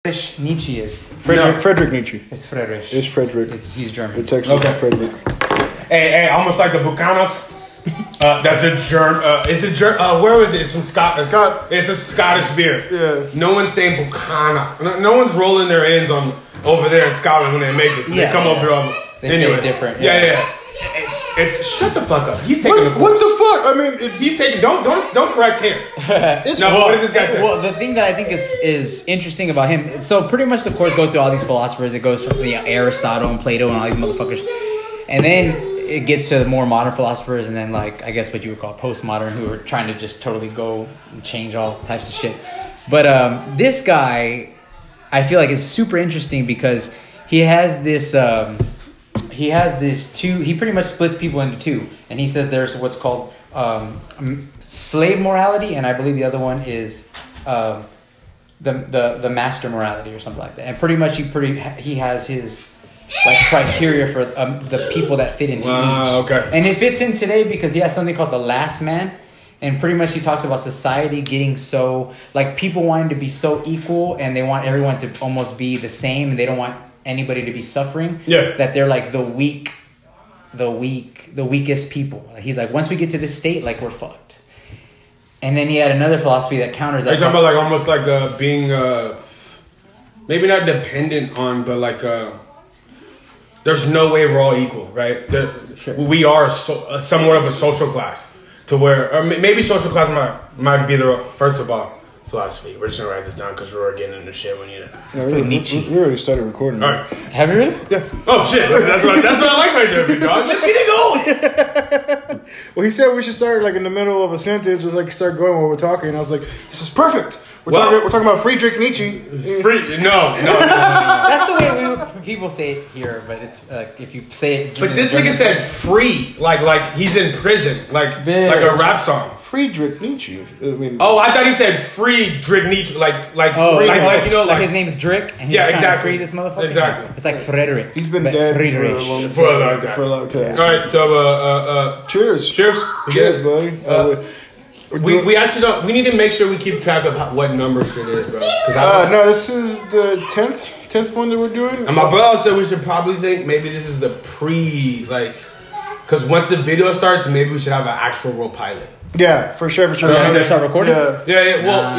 Nietzsche is. Friedrich Nietzsche. It's Friedrich. It's Friedrich. He's German. It's actually Friedrich. Hey, almost like the Bucanas. That's a German. It's a German. Where was it? It's from Scotland. It's a Scottish beer. Yeah. No one's saying Bucana. No one's rolling their hands on over there in Scotland when they make this. They come over here. They say it different. Yeah. It's shut the fuck up. He's taking the course. What the fuck? I mean, he's taking. Don't correct him. What did this guy say? Well, the thing that I think is interesting about him. So pretty much the course goes through all these philosophers. It goes from Aristotle and Plato and all these motherfuckers, and then it gets to the more modern philosophers, and then like I guess what you would call postmodern, who are trying to just totally go and change all types of shit. But this guy, I feel like is super interesting because he has this. He pretty much splits people into two, and he says there's what's called slave morality, and I believe the other one is the master morality or something like that. And pretty much he has his like criteria for the people that fit into each. Okay. And it fits in today because he has something called the last man. And pretty much he talks about society getting so, like people wanting to be so equal and they want everyone to almost be the same and they don't want anybody to be suffering. Yeah. That they're like the weakest people. He's like, once we get to this state, like we're fucked. And then he had another philosophy that counters that. Are you talking about like almost like being maybe not dependent on, but like there's no way we're all equal, right? Sure. We are somewhat of a social class to where, or maybe social class might be the first of all philosophy. We're just gonna write this down because we're getting into shit when you. We already started recording. All right. Have you really? Yeah. Oh shit! That's what I like right there, big dog. Let's get it going. Well, he said we should start like in the middle of a sentence, just like start going while we're talking. And I was like, this is perfect. We're talking about Friedrich Nietzsche. No. That's the way people say it here, but it's if you say it. But this nigga said free, like he's in prison, like a rap song. Friedrich Nietzsche. I mean, I thought he said Friedrich Nietzsche, like free, like you know, like his name's Drick, and he's trying to free this motherfucker. Exactly. It's like Frederick. he's been dead for a long time. All right, so cheers, buddy. We actually don't. We need to make sure we keep track of what number shit is, bro. No, this is the 10th one that we're doing. And my brother said we should probably think maybe this is the because once the video starts, maybe we should have an actual real pilot. Yeah, for sure. Yeah, start recording. Yeah. Well,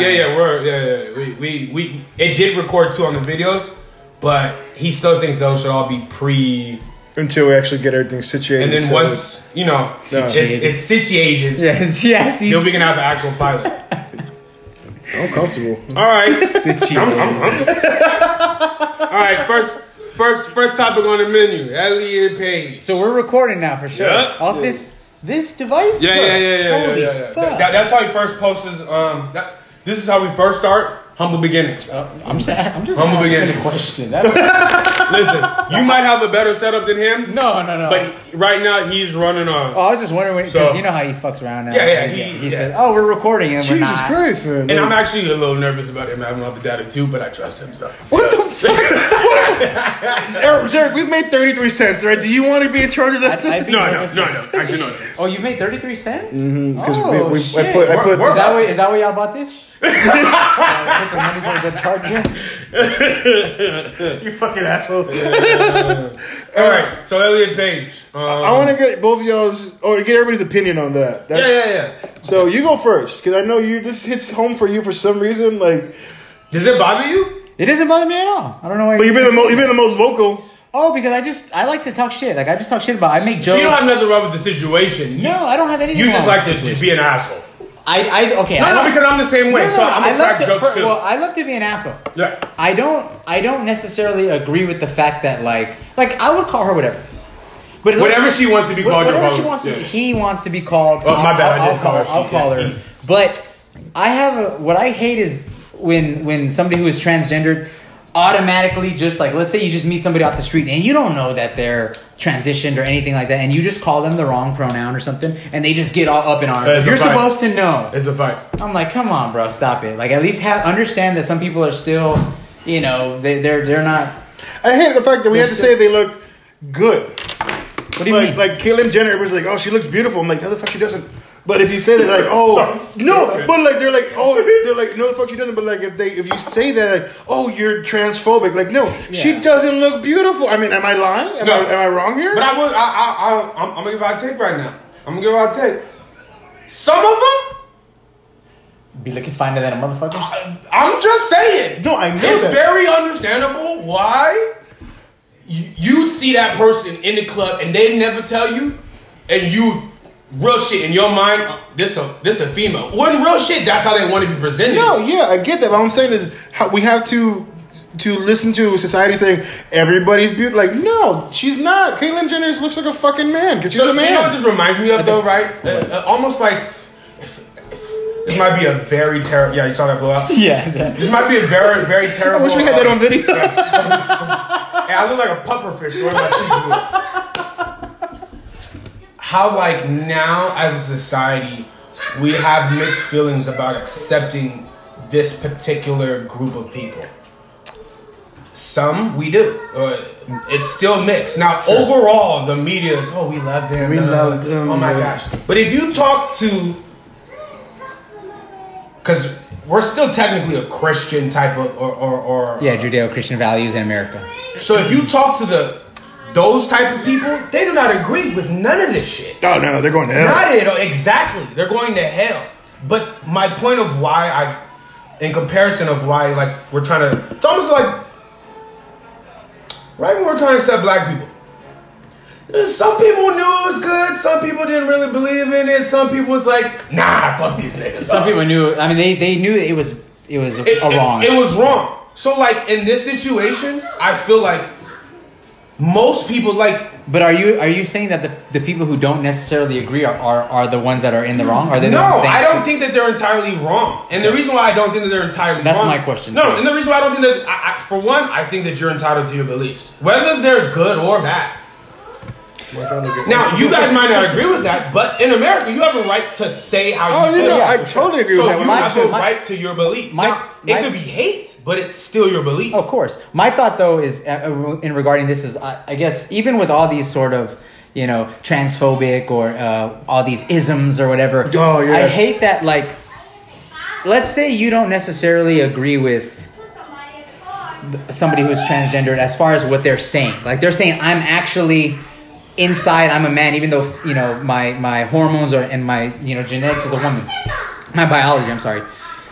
we it did record too on the videos, but he still thinks those should all be until we actually get everything situated. And then once it's situated. Yes. Then we can have the actual pilot. I'm comfortable. All right. I'm comfortable. All right. First topic on the menu. Elliot Page. So we're recording now for sure. Yeah. Off this device. Yeah. Holy fuck. That's how he first posts his. This is how we first start. Humble beginnings. I'm just humble asking beginnings. a question. Listen, you might have a better setup than him. No. But right now he's running on. I was just wondering because you know how he fucks around now. Yeah. He said, "Oh, we're recording," and we're not. Jesus Christ, man! And I'm actually a little nervous about him having all the data too, but I trust him. So what the fuck? Eric, we've made 33 cents, right? Do you want to be in charge of that? No. Actually, no. Oh, you made 33 cents? Because shit. I put. Is that why y'all bought this? Put the money towards the charger. You fucking asshole. All right, so Elliot Page. I want to get both of y'all's, or get everybody's opinion on that. Yeah. So you go first, because I know this hits home for you for some reason. Like, does it bother you? It doesn't bother me at all. I don't know why. But you've been the most vocal. Oh, because I like to talk shit. Like I just talk shit about. I make jokes. So you don't have nothing wrong with the situation. No, I don't have anything. You just wrong like to just be an asshole. Okay. No, because I'm the same way. So I'm gonna crack jokes too. Well, I love to be an asshole. Yeah. I don't necessarily agree with the fact that like I would call her whatever. But whatever she wants to be called. Whatever she wants to. He wants to be called. Oh, my bad. I'll call her. But what I hate is when somebody who is transgendered automatically just like, let's say you just meet somebody off the street and you don't know that they're transitioned or anything like that, and you just call them the wrong pronoun or something, and they just get all up in arms. You're supposed to know. It's a fight. I'm like, come on, bro, stop it. Like, at least understand that some people are still, they're not. I hate the fact that we have to say they look good. What do you mean? Like Caitlyn Jenner was like, oh, she looks beautiful. I'm like, no, the fuck she doesn't. But if you say that, like, oh Sorry. no, but like they're like, no, the fuck she doesn't. But like, if you say that, like, oh, you're transphobic, like, no, she doesn't look beautiful. I mean, am I lying? Am I wrong here? But I'm gonna give out a take right now. I'm gonna give out a take. Some of them. Be looking finer than a motherfucker. I'm just saying. No, I know it's that. very understandable why you see that person in the club and they never tell you, and you real shit in your mind. This a female. When real shit, that's how they want to be presented. No, yeah, I get that. What I'm saying is how we have to listen to society saying everybody's beautiful. Like, no, she's not. Caitlyn Jenner looks like a fucking man because she's a man. So you know what this reminds me of, though, right? Almost like this might be a very terrible. Yeah, you saw that blow up. Yeah. This might be a very, very terrible. I wish we had that on video. Yeah, I look like a puffer fish. The way my teeth blew. How, like, now as a society, we have mixed feelings about accepting this particular group of people. Some we do. It's still mixed. Now, overall, the media is, we love them. We love them. Oh my gosh. But if you talk to, because we're still technically a Christian type of, or Judeo-Christian values in America. So if you talk to those type of people, they do not agree with none of this shit. Oh no, they're going to hell. Not at all. Exactly. They're going to hell. But my point of why in comparison of why, like, we're trying to, it's almost like, right when we're trying to accept black people, some people knew it was good. Some people didn't really believe in it. Some people was like, nah, fuck these niggas. Some people knew. I mean, they knew it was wrong. It was wrong. So, like, in this situation, I feel like most people, like. But are you saying that the people who don't necessarily agree are the ones that are in the wrong? Are they the ones saying I don't think that they're entirely wrong. And the reason why I don't think that they're entirely That's wrong. my question. No, and the reason why I don't think that, for one, I think that you're entitled to your beliefs, whether they're good or bad. Now, you guys might not agree with that, but in America, you have a right to say how you feel. No, I totally agree So with that. you have a right to your belief. Now, it could be hate, but it's still your belief. Of course. My thought, though, is in regarding this is, I guess, even with all these sort of, transphobic or all these isms or whatever, I hate that, like, let's say you don't necessarily agree with somebody who's transgendered as far as what they're saying. Like, they're saying, I'm actually... inside, I'm a man, even though my hormones and my genetics is a woman, my biology. I'm sorry.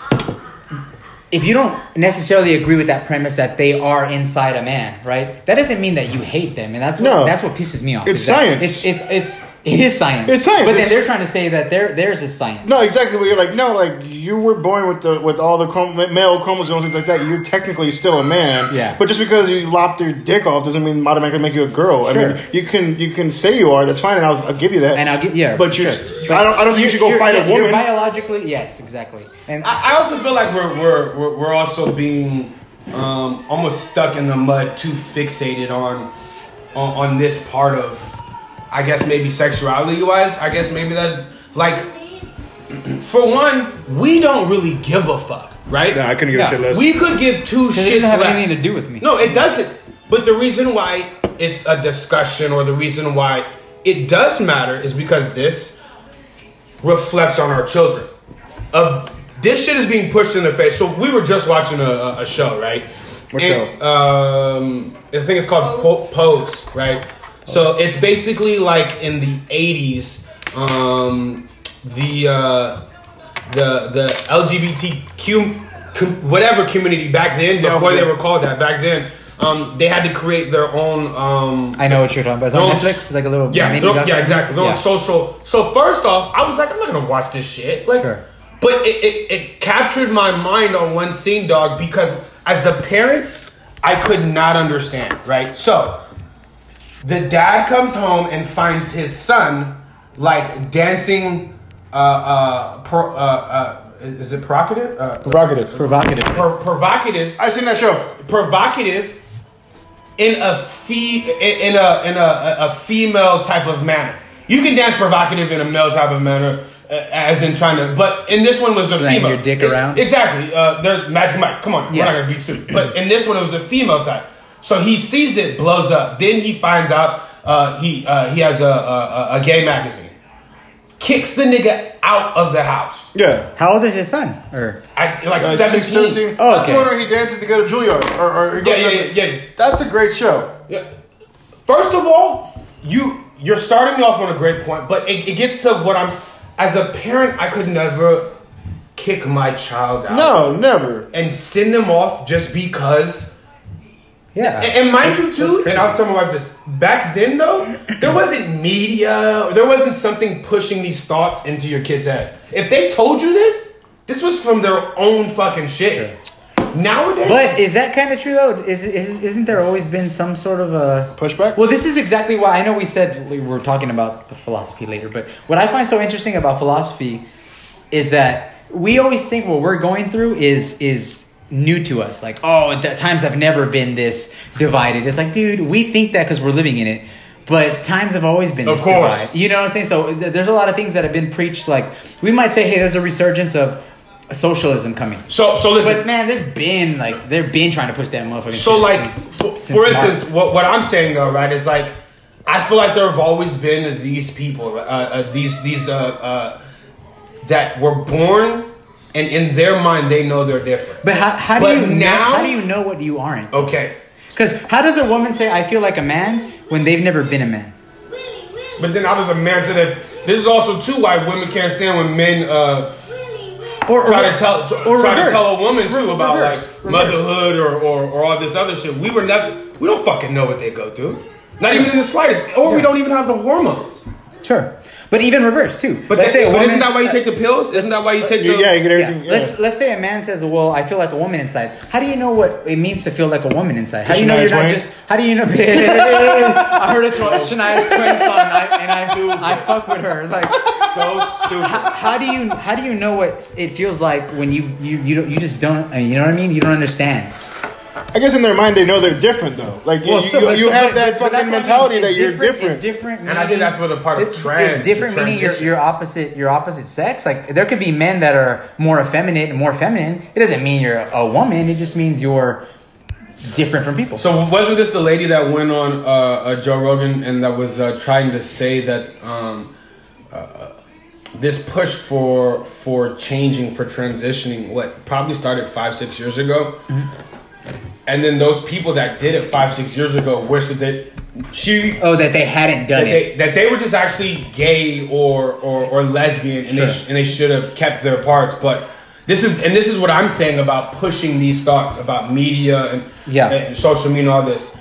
If you don't necessarily agree with that premise that they are inside a man, right? That doesn't mean that you hate them, and that's what pisses me off. It's science. It is science. It's science. But then they're trying to say that theirs is science. No, exactly. But you're like, no, like you were born with all the male chromosomes and things like that. You're technically still a man. Yeah. But just because you lopped your dick off doesn't mean automatically make you a girl. Sure. I mean, you can say you are. That's fine, and I'll give you that. And I'll give But sure. I don't think you should go fight a woman. You're biologically, yes, exactly. And I also feel like we're also being almost stuck in the mud, too fixated on this part of, I guess maybe sexuality wise. I guess maybe that, like, for one, we don't really give a fuck, right? No, I couldn't give a shit less. We could give two shits less. It doesn't have anything to do with me. No, it doesn't. But the reason why it's a discussion, or the reason why it does matter, is because this reflects on our children. This shit is being pushed in the face. So we were just watching a show, right? What show? I think it's called Pose, right? So it's basically like in the 80s, the LGBTQ whatever community back then, before they were called that back then, they had to create their own. I know what you're talking about. It's on Netflix. It's like a little exactly. They're on social. So first off, I was like, I'm not gonna watch this shit. Like, sure. But it captured my mind on one scene, dog, because as a parent, I could not understand. Right, so. The dad comes home and finds his son, like, dancing, is it provocative? Provocative. Provocative. I seen that show. Provocative in a female type of manner. You can dance provocative in a male type of manner, as in trying to, but in this one was a slang female. Your dick around? Exactly. There's Magic Mike. Come on, we're not gonna be stupid. But in this one, it was a female type. So he sees it, blows up. Then he finds out he has a gay magazine. kicks the nigga out of the house. Yeah. How old is his son? Or Like 6, 17. 17. Oh, That's okay. the one where he dances to go to Juilliard. Or he goes Yeah. That's a great show. Yeah. First of all, you're starting me off on a great point, but it gets to what I'm. As a parent, I could never kick my child out. No, never. And send them off just because. yeah. And mind you That's too, crazy. and I'll summarize this. Back then though, there wasn't media, there wasn't something pushing these thoughts into your kid's head. If they told you this was from their own fucking shit. Nowadays, But is that kind of true though? Isn't there always been some sort of a Pushback? Well, this is exactly why I know we said we were talking about the philosophy later, but what I find so interesting about philosophy is that we always think what we're going through is new to us. Like, oh, the times have never been this divided. It's like, dude, we think that because we're living in it, but times have always been this course. divided. You know what I'm saying? So there's a lot of things that have been preached. Like, we might say, hey, there's a resurgence of socialism coming. so listen. But man, they've been trying to push that motherfucking So shit like, since for instance, Marx. what I'm saying though, right, is like, I feel like there have always been these people, these that were born, and in their mind they know they're different. But how do But you now- how do you know what you aren't? Okay, Because how does a woman say I feel like a man when they've never been a man? but then I was a man to that. This is also too why women can't stand when men try to tell a woman too about like motherhood or all this other shit. We don't fucking know what they go through. Not even in the slightest. Or we don't even have the hormones. Sure, but even reverse too. But, Let's say a woman, isn't that why you take the pills? Isn't that why you take the... Yeah, you get Yeah. everything. Yeah. Let's say a man says, "Well, I feel like a woman inside." How do you know what it means to feel like a woman inside? How do you know Shania you're not Twain? just? How do you know? I heard a Shania Twain song and I fuck with her. Like, So stupid. how do you know what it feels like when you just don't? I mean, you know what I mean? You don't understand. I guess in their mind they know they're different though. Like you have that but that's what I fucking mean. mentality It's that you're different. It's different, And I think that's where the part of trans... It's different, meaning your opposite sex. Like there could be men that are more effeminate and more feminine. It doesn't mean you're a woman. It just means you're different from people. So wasn't this the lady that went on Joe Rogan and that was trying to say that this push for changing, for transitioning, what probably started 5-6 years ago, and then those people that did it 5-6 years ago wish that that they hadn't done it. that they were just actually gay or lesbian, and they should have kept their parts. But this is what I'm saying about pushing these thoughts about media and social media and all this.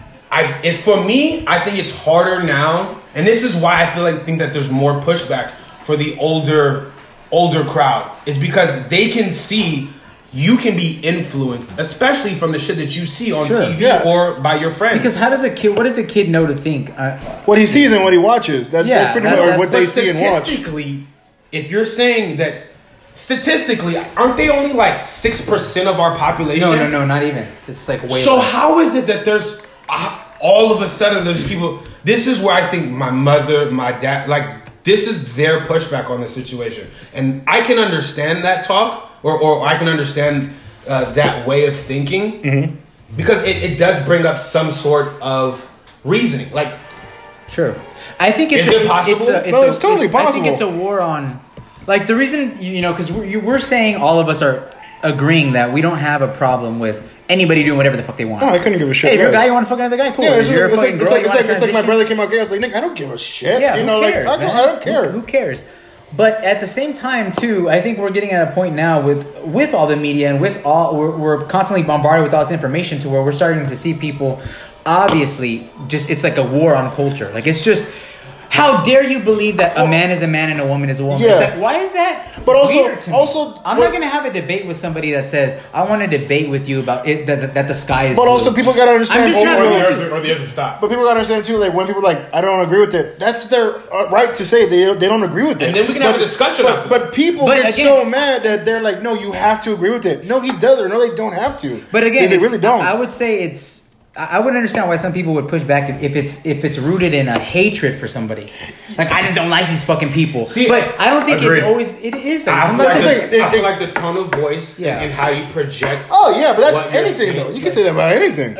For me, I think it's harder now, and this is why I think that there's more pushback for the older crowd, is because they can see you can be influenced, especially from the shit that you see on TV or by your friends. Because what does a kid know to think? What he sees and what he watches. That's pretty much what they see and watch. Statistically, if you're saying that, statistically, aren't they only like 6% of our population? No, not even. It's like way So less. how is it that there's all of a sudden there's people? This is where I think my mother, my dad, like this is their pushback on the situation, and I can understand that talk, or I can understand that way of thinking, because it does bring up some sort of reasoning. Like, sure, I think it's Is it possible? It's totally possible. I think it's a war on, like the reason because we're saying all of us are agreeing that we don't have a problem with anybody doing whatever the fuck they want. No, I couldn't give a shit. Hey, if you're a less. guy, you want to fuck another guy, cool. Yeah, If you're a fucking girl, you wanna it's like my transition. brother came out gay. I was like, Nick, I don't give a shit. Yeah, you who know, cares, like man? I don't care. Who cares? But at the same time, too, I think we're getting at a point now with all the media and with all we're constantly bombarded with all this information to where we're starting to see people obviously just it's like a war on culture. Like it's just. How dare you believe that a man is a man and a woman is a woman? Yeah. It's like, why is that? But weird to me? I'm what- not gonna have a debate with somebody that says I want to debate with you about it that the sky is. But blue. also, people gotta understand. I'm just trying to- or the other stop. But people gotta understand too. Like when people are like, I don't agree with it. That's their right to say they don't agree with it. And then we can have a discussion after But people But get again- so mad that they're like, no, you have to agree with it. No, he does, or no, they don't have to. But again, they really don't. I would say I would understand why some people would push back if it's rooted in a hatred for somebody. Like I just don't like these fucking people. See, but I don't think agreed. it's always it is. Like, I feel sometimes like, it's I feel like the tone of voice Yeah. and how you project. Oh yeah, but that's what you're anything saying. though. You can say that about anything.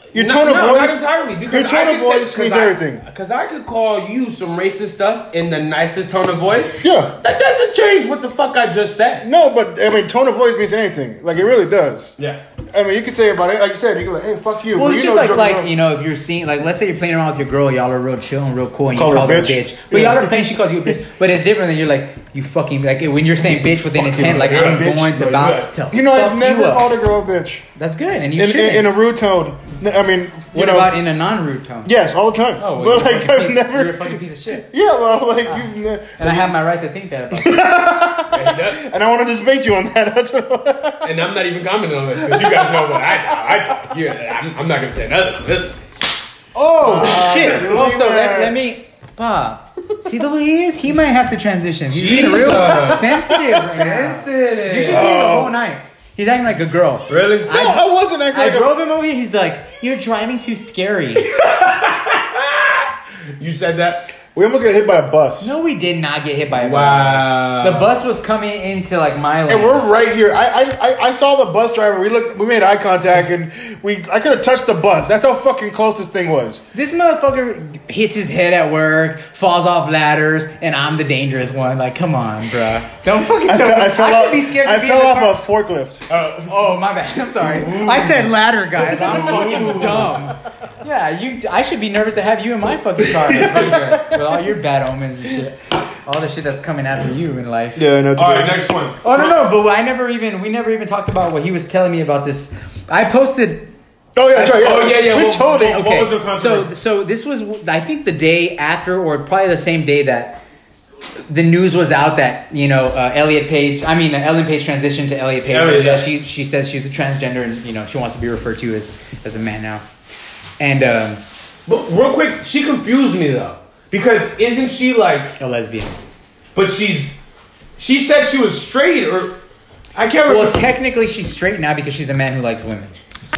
Your tone of voice. Not entirely. Your tone of voice means everything. Because I could call you some racist stuff in the nicest tone of voice. Yeah. That doesn't change what the fuck I just said. No, but I mean, tone of voice means anything. Like it really does. Yeah. I mean, you can say about it, like you said, you can be like, hey, fuck you. Well, But it's you just know like, you're like joking you know, if you're seeing, like, let's say you're playing around with your girl, y'all are real chill and real cool, and Call you her call her a bitch. bitch. But Yeah. y'all are playing, she calls you a bitch. But it's different than you're like, you fucking, like, when you're saying bitch with an Fucking intent, like, yeah, I'm bitch. going to Like bounce that. to You know, fuck I've never you up. called a girl a bitch. That's good, and you should. In a rude tone. I mean, you What know. about in a non-rude tone? Yes, all the time. Oh, well, but you're, like, a fucking I've piece- never. you're a fucking piece of shit. Yeah, well, like you've. And I have my right to think that about you. And I want to debate you on that. That's what. And I'm not even commenting on this because you guys know what I thought. I'm not going to say nothing on this. Oh, shit. really Also, mad. let me... Pa, see the way he is? He might have to transition. He's being Jesus. real sensitive right now. Sensitive. You should see him the whole night. He's acting like a girl. Really? No, I wasn't acting I like drove him over here. He's like, "You're driving too scary." You said that? We almost got hit by a bus. No, we did not get hit by a Wow. bus. The bus was coming into like my lane. And we're right here. I saw the bus driver. We made eye contact, and I could have touched the bus. That's how fucking close this thing was. This motherfucker hits his head at work, falls off ladders, and I'm the dangerous one. Like, come on, bruh. Don't fucking tell me. I fell should off. be scared to I be fell in the off car. a forklift. Oh, my bad. I'm sorry. I said ladder, guys. I'm fucking dumb. Yeah, I should be nervous to have you in my fucking car with all your bad omens and shit. All the shit that's coming after you in life. Yeah, no. All right, next one. Oh no, but we never even talked about what he was telling me about this. I posted. Oh yeah, that's right. Yeah. Oh, yeah. We What- told what- him. what was the controversy? So this was, I think, the day after, or probably the same day that the news was out that Ellen Page transitioned to Elliot Page. Elliot, yeah. She says she's a transgender and she wants to be referred to as a man now. And But real quick, she confused me though. Because isn't she like... a lesbian. But she said she was straight or... I can't remember. Well, technically she's straight now because she's a man who likes women.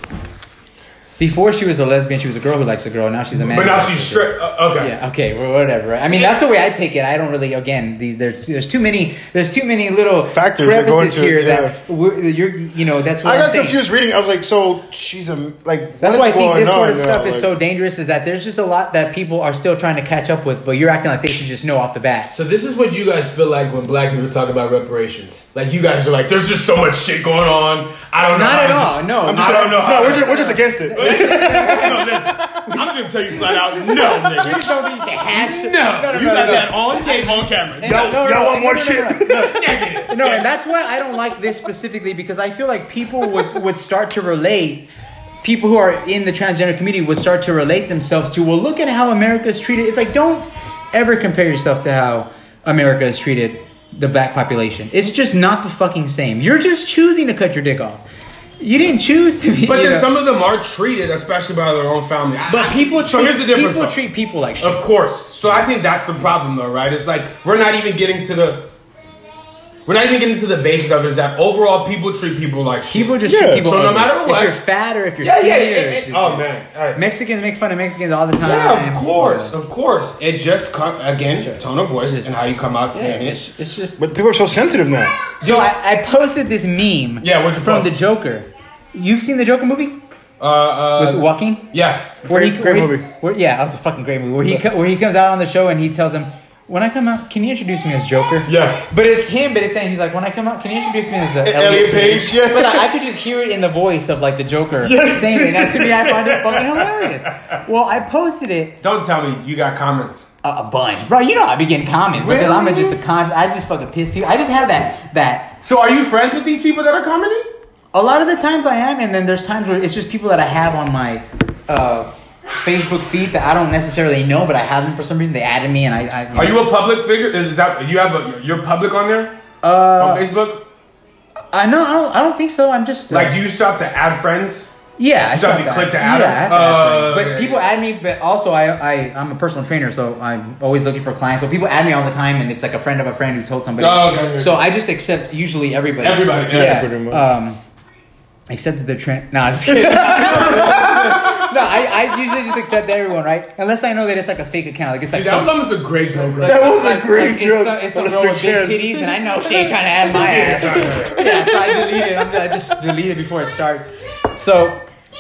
Before she was a lesbian, she was a girl who likes a girl. Now she's a man. But who now likes she's a girl. straight. Okay. Yeah. Okay. Well, whatever. Right? I mean, that's the way I take it. I don't really. Again, there's too many little Factors that go crevices into it, here yeah. that you're. That's what I I'm got saying. confused reading. I was like, so she's a like. That's what why I is think going this sort on of now? stuff is Like- so dangerous. Is that there's just a lot that people are still trying to catch up with, but you're acting like they should just know off the bat. So this is what you guys feel like when black people talk about reparations. Like you guys are like, there's just so much shit going on. I don't know. Not how at to all. just- No. I'm not just, I don't know how no, to- we're just against it. No, listen. I'm just gonna tell you flat out, no, nigga. You don't need to have shit. No, you got that on tape, on camera. Y'all want more shit? Negative. No, and that's why I don't like this specifically because I feel like people would start to relate. People who are in the transgender community would start to relate themselves to, well, look at how America's treated. It's like, don't ever compare yourself to how America has treated the black population. It's just not the fucking same. You're just choosing to cut your dick off. You didn't choose to be. But then some of them are treated, especially by their own family. But people so treat, here's the difference. people though. treat people like shit. Of course. So I think that's the problem, though, right? It's like we're not even getting to the basis of it. Is that overall people treat people like shit. People just Yeah. treat people So no ugly. matter what- If you're fat or if you're Yeah, skinny. yeah. or if you're- Oh man. All right. Mexicans make fun of Mexicans all the time. Yeah, of course. It just again, tone of voice It's just- and how you come out Yeah, saying it's, it. it's just. But people are so sensitive now. So I posted this meme. Yeah, what'd you from post? the Joker. You've seen the Joker movie with Joaquin? Yes. Great movie. Yeah, that was a fucking great movie. Where he comes out on the show and he tells him, "When I come out, can you introduce me as Joker?" Yeah. But it's him. But it's saying he's like, "When I come out, can you introduce me as Elliot Page, yeah. But I could just hear it in the voice of like the Joker saying it. And to me, I find it fucking hilarious. Well, I posted it. Don't tell me you got comments. A bunch, bro. You know I be getting comments because Really? I'm just I just fucking piss people. I just have that. So are you friends with these people that are commenting? A lot of the times I am, and then there's times where it's just people that I have on my Facebook feed that I don't necessarily know, but I have them for some reason. They added me, and I Are you a public figure? Is that you have you're public on there on Facebook? No, I don't think so. I'm just Like, do you still have to add friends? yeah, I still have still to click to yeah, add I them? have to add friends. But yeah, people yeah. add me. But also, I'm a personal trainer, so I'm always looking for clients. So people add me all the time, and it's like a friend of a friend who told somebody. Oh, okay. So I just accept usually everybody. Everybody, yeah. Pretty much. Except that they're trans. No, I'm just kidding. No, I usually just accept everyone, right? Unless I know that it's like a fake account. Like it's like Dude, that was some, almost a great joke, right? That was a great joke. It's some What a girl with big success. titties, and I know she ain't trying to add my ass. Yeah, so I delete it. I just delete it before it starts. So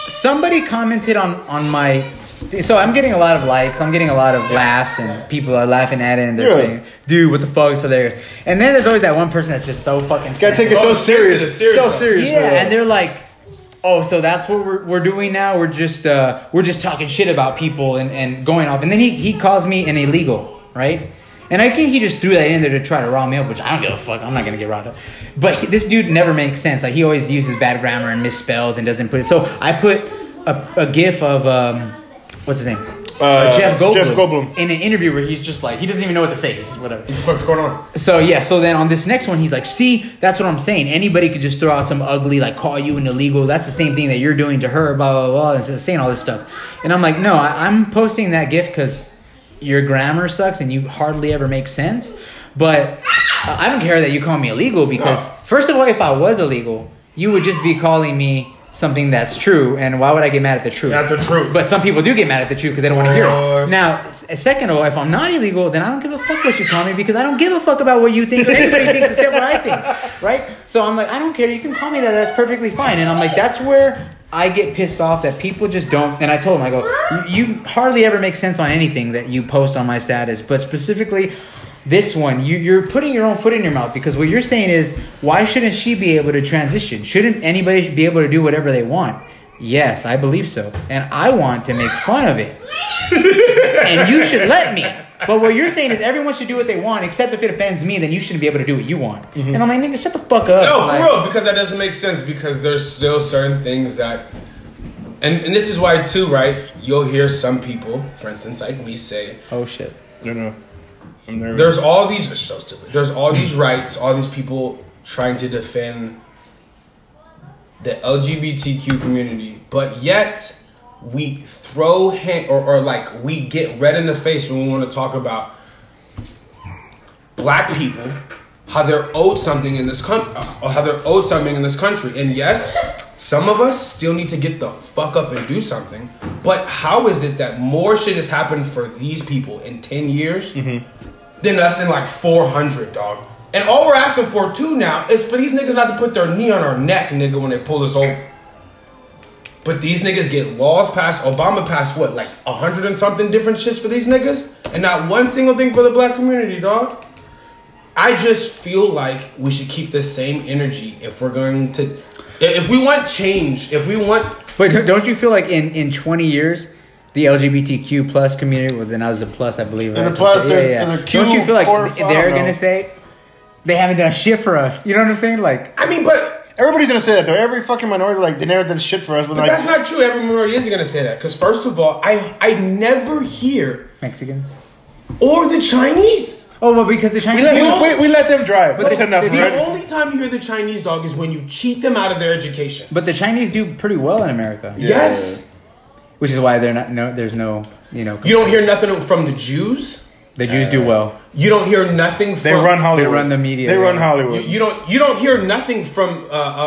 somebody commented on my. So I'm getting a lot of likes. I'm getting a lot of laughs, and people are laughing at it, and they're saying, "Dude, what the fuck?" So hilarious. And then there's always that one person that's just so fucking. Gotta take it so serious. So serious. Yeah, and they're like, "Oh, so that's what we're doing now? We're just talking shit about people and going off." And then he calls me an illegal, right? And I think he just threw that in there to try to rile me up, which I don't give a fuck. I'm not going to get riled up. But this dude never makes sense. Like, he always uses bad grammar and misspells and doesn't put it. So I put a gif of, what's his name? Jeff Goldblum. In an interview where he's just like, he doesn't even know what to say. He's just whatever. What the fuck's going on? So, yeah. So then on this next one, he's like, see, that's what I'm saying. Anybody could just throw out some ugly, like, call you an illegal. That's the same thing that you're doing to her, blah, blah, blah. And saying all this stuff. And I'm like, no, I'm posting that gif because your grammar sucks and you hardly ever make sense. But I don't care that you call me illegal because, first of all, if I was illegal, you would just be calling me something that's true. And why would I get mad at the truth? Not the truth. But some people do get mad at the truth because they don't want to hear it. Now, second of all, if I'm not illegal, then I don't give a fuck what you call me because I don't give a fuck about what you think or anybody thinks except what I think. Right? So I'm like, I don't care. You can call me that. That's perfectly fine. And I'm like, that's where I get pissed off that people just don't. And I told him, I go, you hardly ever make sense on anything that you post on my status, but specifically this one, you're putting your own foot in your mouth because what you're saying is, why shouldn't she be able to transition? Shouldn't anybody be able to do whatever they want? Yes, I believe so. And I want to make fun of it. And you should let me. But what you're saying is everyone should do what they want, except if it offends me, then you shouldn't be able to do what you want. Mm-hmm. And I'm like, nigga, shut the fuck up. No, like, for real, because that doesn't make sense because there's still certain things that... And this is why, too, right? You'll hear some people, for instance, like me say... Oh, shit. No. I'm nervous. There's all these... So stupid. There's all these rights, all these people trying to defend the LGBTQ community, but yet... we throw or like we get red in the face when we want to talk about black people, how they're owed something in this country, or how they're owed something in this country. And yes, some of us still need to get the fuck up and do something. But how is it that more shit has happened for these people in 10 years than us in like 400, dog? And all we're asking for too now is for these niggas not to put their knee on our neck, nigga, when they pull us over. But these niggas get laws passed. Obama passed what, like 100 and something different shits for these niggas? And not one single thing for the black community, dog. I just feel like we should keep the same energy if we're going to... If we want change, if we want... But don't you feel like in 20 years, the LGBTQ plus community, well then I was a plus, I believe. And the plus, there's Q. Don't you feel like they're going to say, they haven't done shit for us? You know what I'm saying? Like, I mean, but... Everybody's gonna say that though. Every fucking minority, like, they never done shit for us. But like, that's not true. Every minority isn't gonna say that. Because first of all, I never hear Mexicans or the Chinese. Oh, well, because the Chinese... We let them drive. But that's enough, The only time you hear the Chinese, dog, is when you cheat them out of their education. But the Chinese do pretty well in America. Yeah. Yes. Which is why there's no, You don't hear nothing from the Jews. The Jews do well. You don't hear nothing from... They run Hollywood. They run the media. They run Hollywood. You don't hear nothing from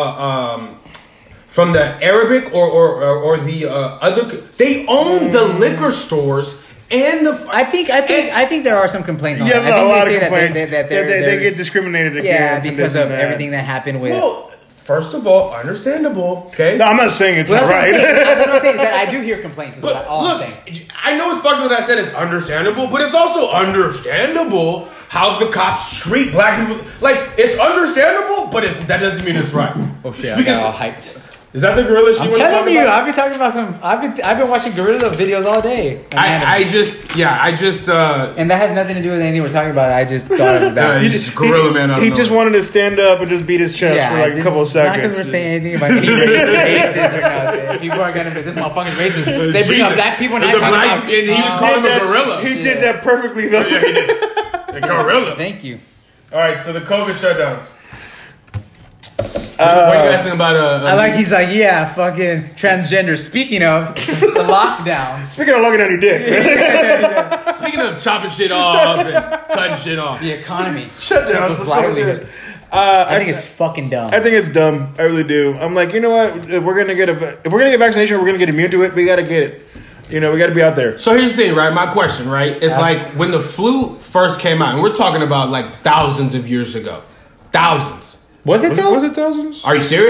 the Arabic or the other... They own the liquor stores and the... I think there are some complaints on that. Yeah, I a lot think of complaints. That they get discriminated against. Yeah, because of everything that happened with... Well, first of all, understandable, okay? No, I'm not saying it's not right. What I'm saying is that I do hear complaints is all I'm saying. I know it's fucked when I said it's understandable, but it's also understandable how the cops treat black people. Like, it's understandable, but that doesn't mean it's right. Oh shit, I got all hyped. Is that the gorilla shit? I'm telling you, I've been talking about I've been watching gorilla videos all day. I just. And that has nothing to do with anything we're talking about. I just thought of that. Gorilla man. He just wanted to stand up and just beat his chest for like a couple of seconds. Not because we're saying anything about any races or nothing. People are gonna be this motherfucker's racist. They bring up black people and I talk about. And he was calling him a gorilla. He did that perfectly though. Yeah, he did. A gorilla. Thank you. All right, so the COVID shutdowns. What do you guys think about I like he's like, yeah, fucking transgender. Speaking of the lockdowns. Speaking of looking at your dick. Speaking of chopping shit off and cutting shit off. The economy. Shutdowns. Let's go with this. I think it's fucking dumb. I think it's dumb. I really do. I'm like, you know what? If we're gonna get vaccination, we're gonna get immune to it. We gotta get it. We gotta be out there. So here's the thing, right? My question, right? It's like when the flu first came out, and we're talking about like thousands of years ago. Thousands. Was it though? Was it thousands? Are you serious?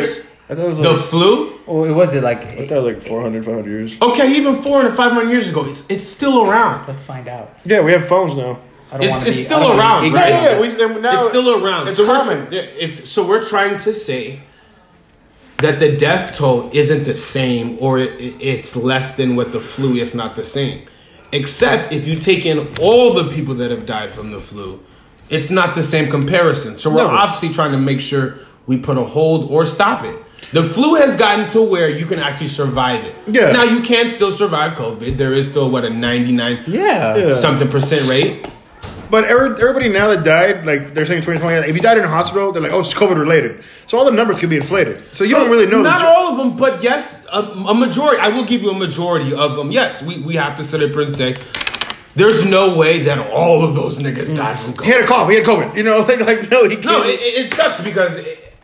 I thought it was The like, flu? Or was it like? I thought like 400, 500 years. Okay, even 400, 500 years ago, it's still around. Let's find out. Yeah, we have phones now. I don't want to It's be. still I don't wanna around, be right? ignorant. Yeah, now It's still around. It's so common. So we're trying to say that the death toll isn't the same, or it's less than what the flu, if not the same. Except if you take in all the people that have died from the flu, it's not the same comparison. So we're obviously trying to make sure we put a hold or stop it. The flu has gotten to where you can actually survive it. Yeah. Now you can still survive COVID. There is still a 99 Yeah. something percent rate. But everybody now that died, like they're saying 2020, if you died in a hospital, they're like, oh, it's COVID related. So all the numbers could be inflated. So you don't really know. Not all of them, but yes, a majority. I will give you a majority of them. Yes, we have to sit up here and say, there's no way that all of those niggas died from COVID. He had a cough. He had COVID. You know, like no, he can't. No, it sucks because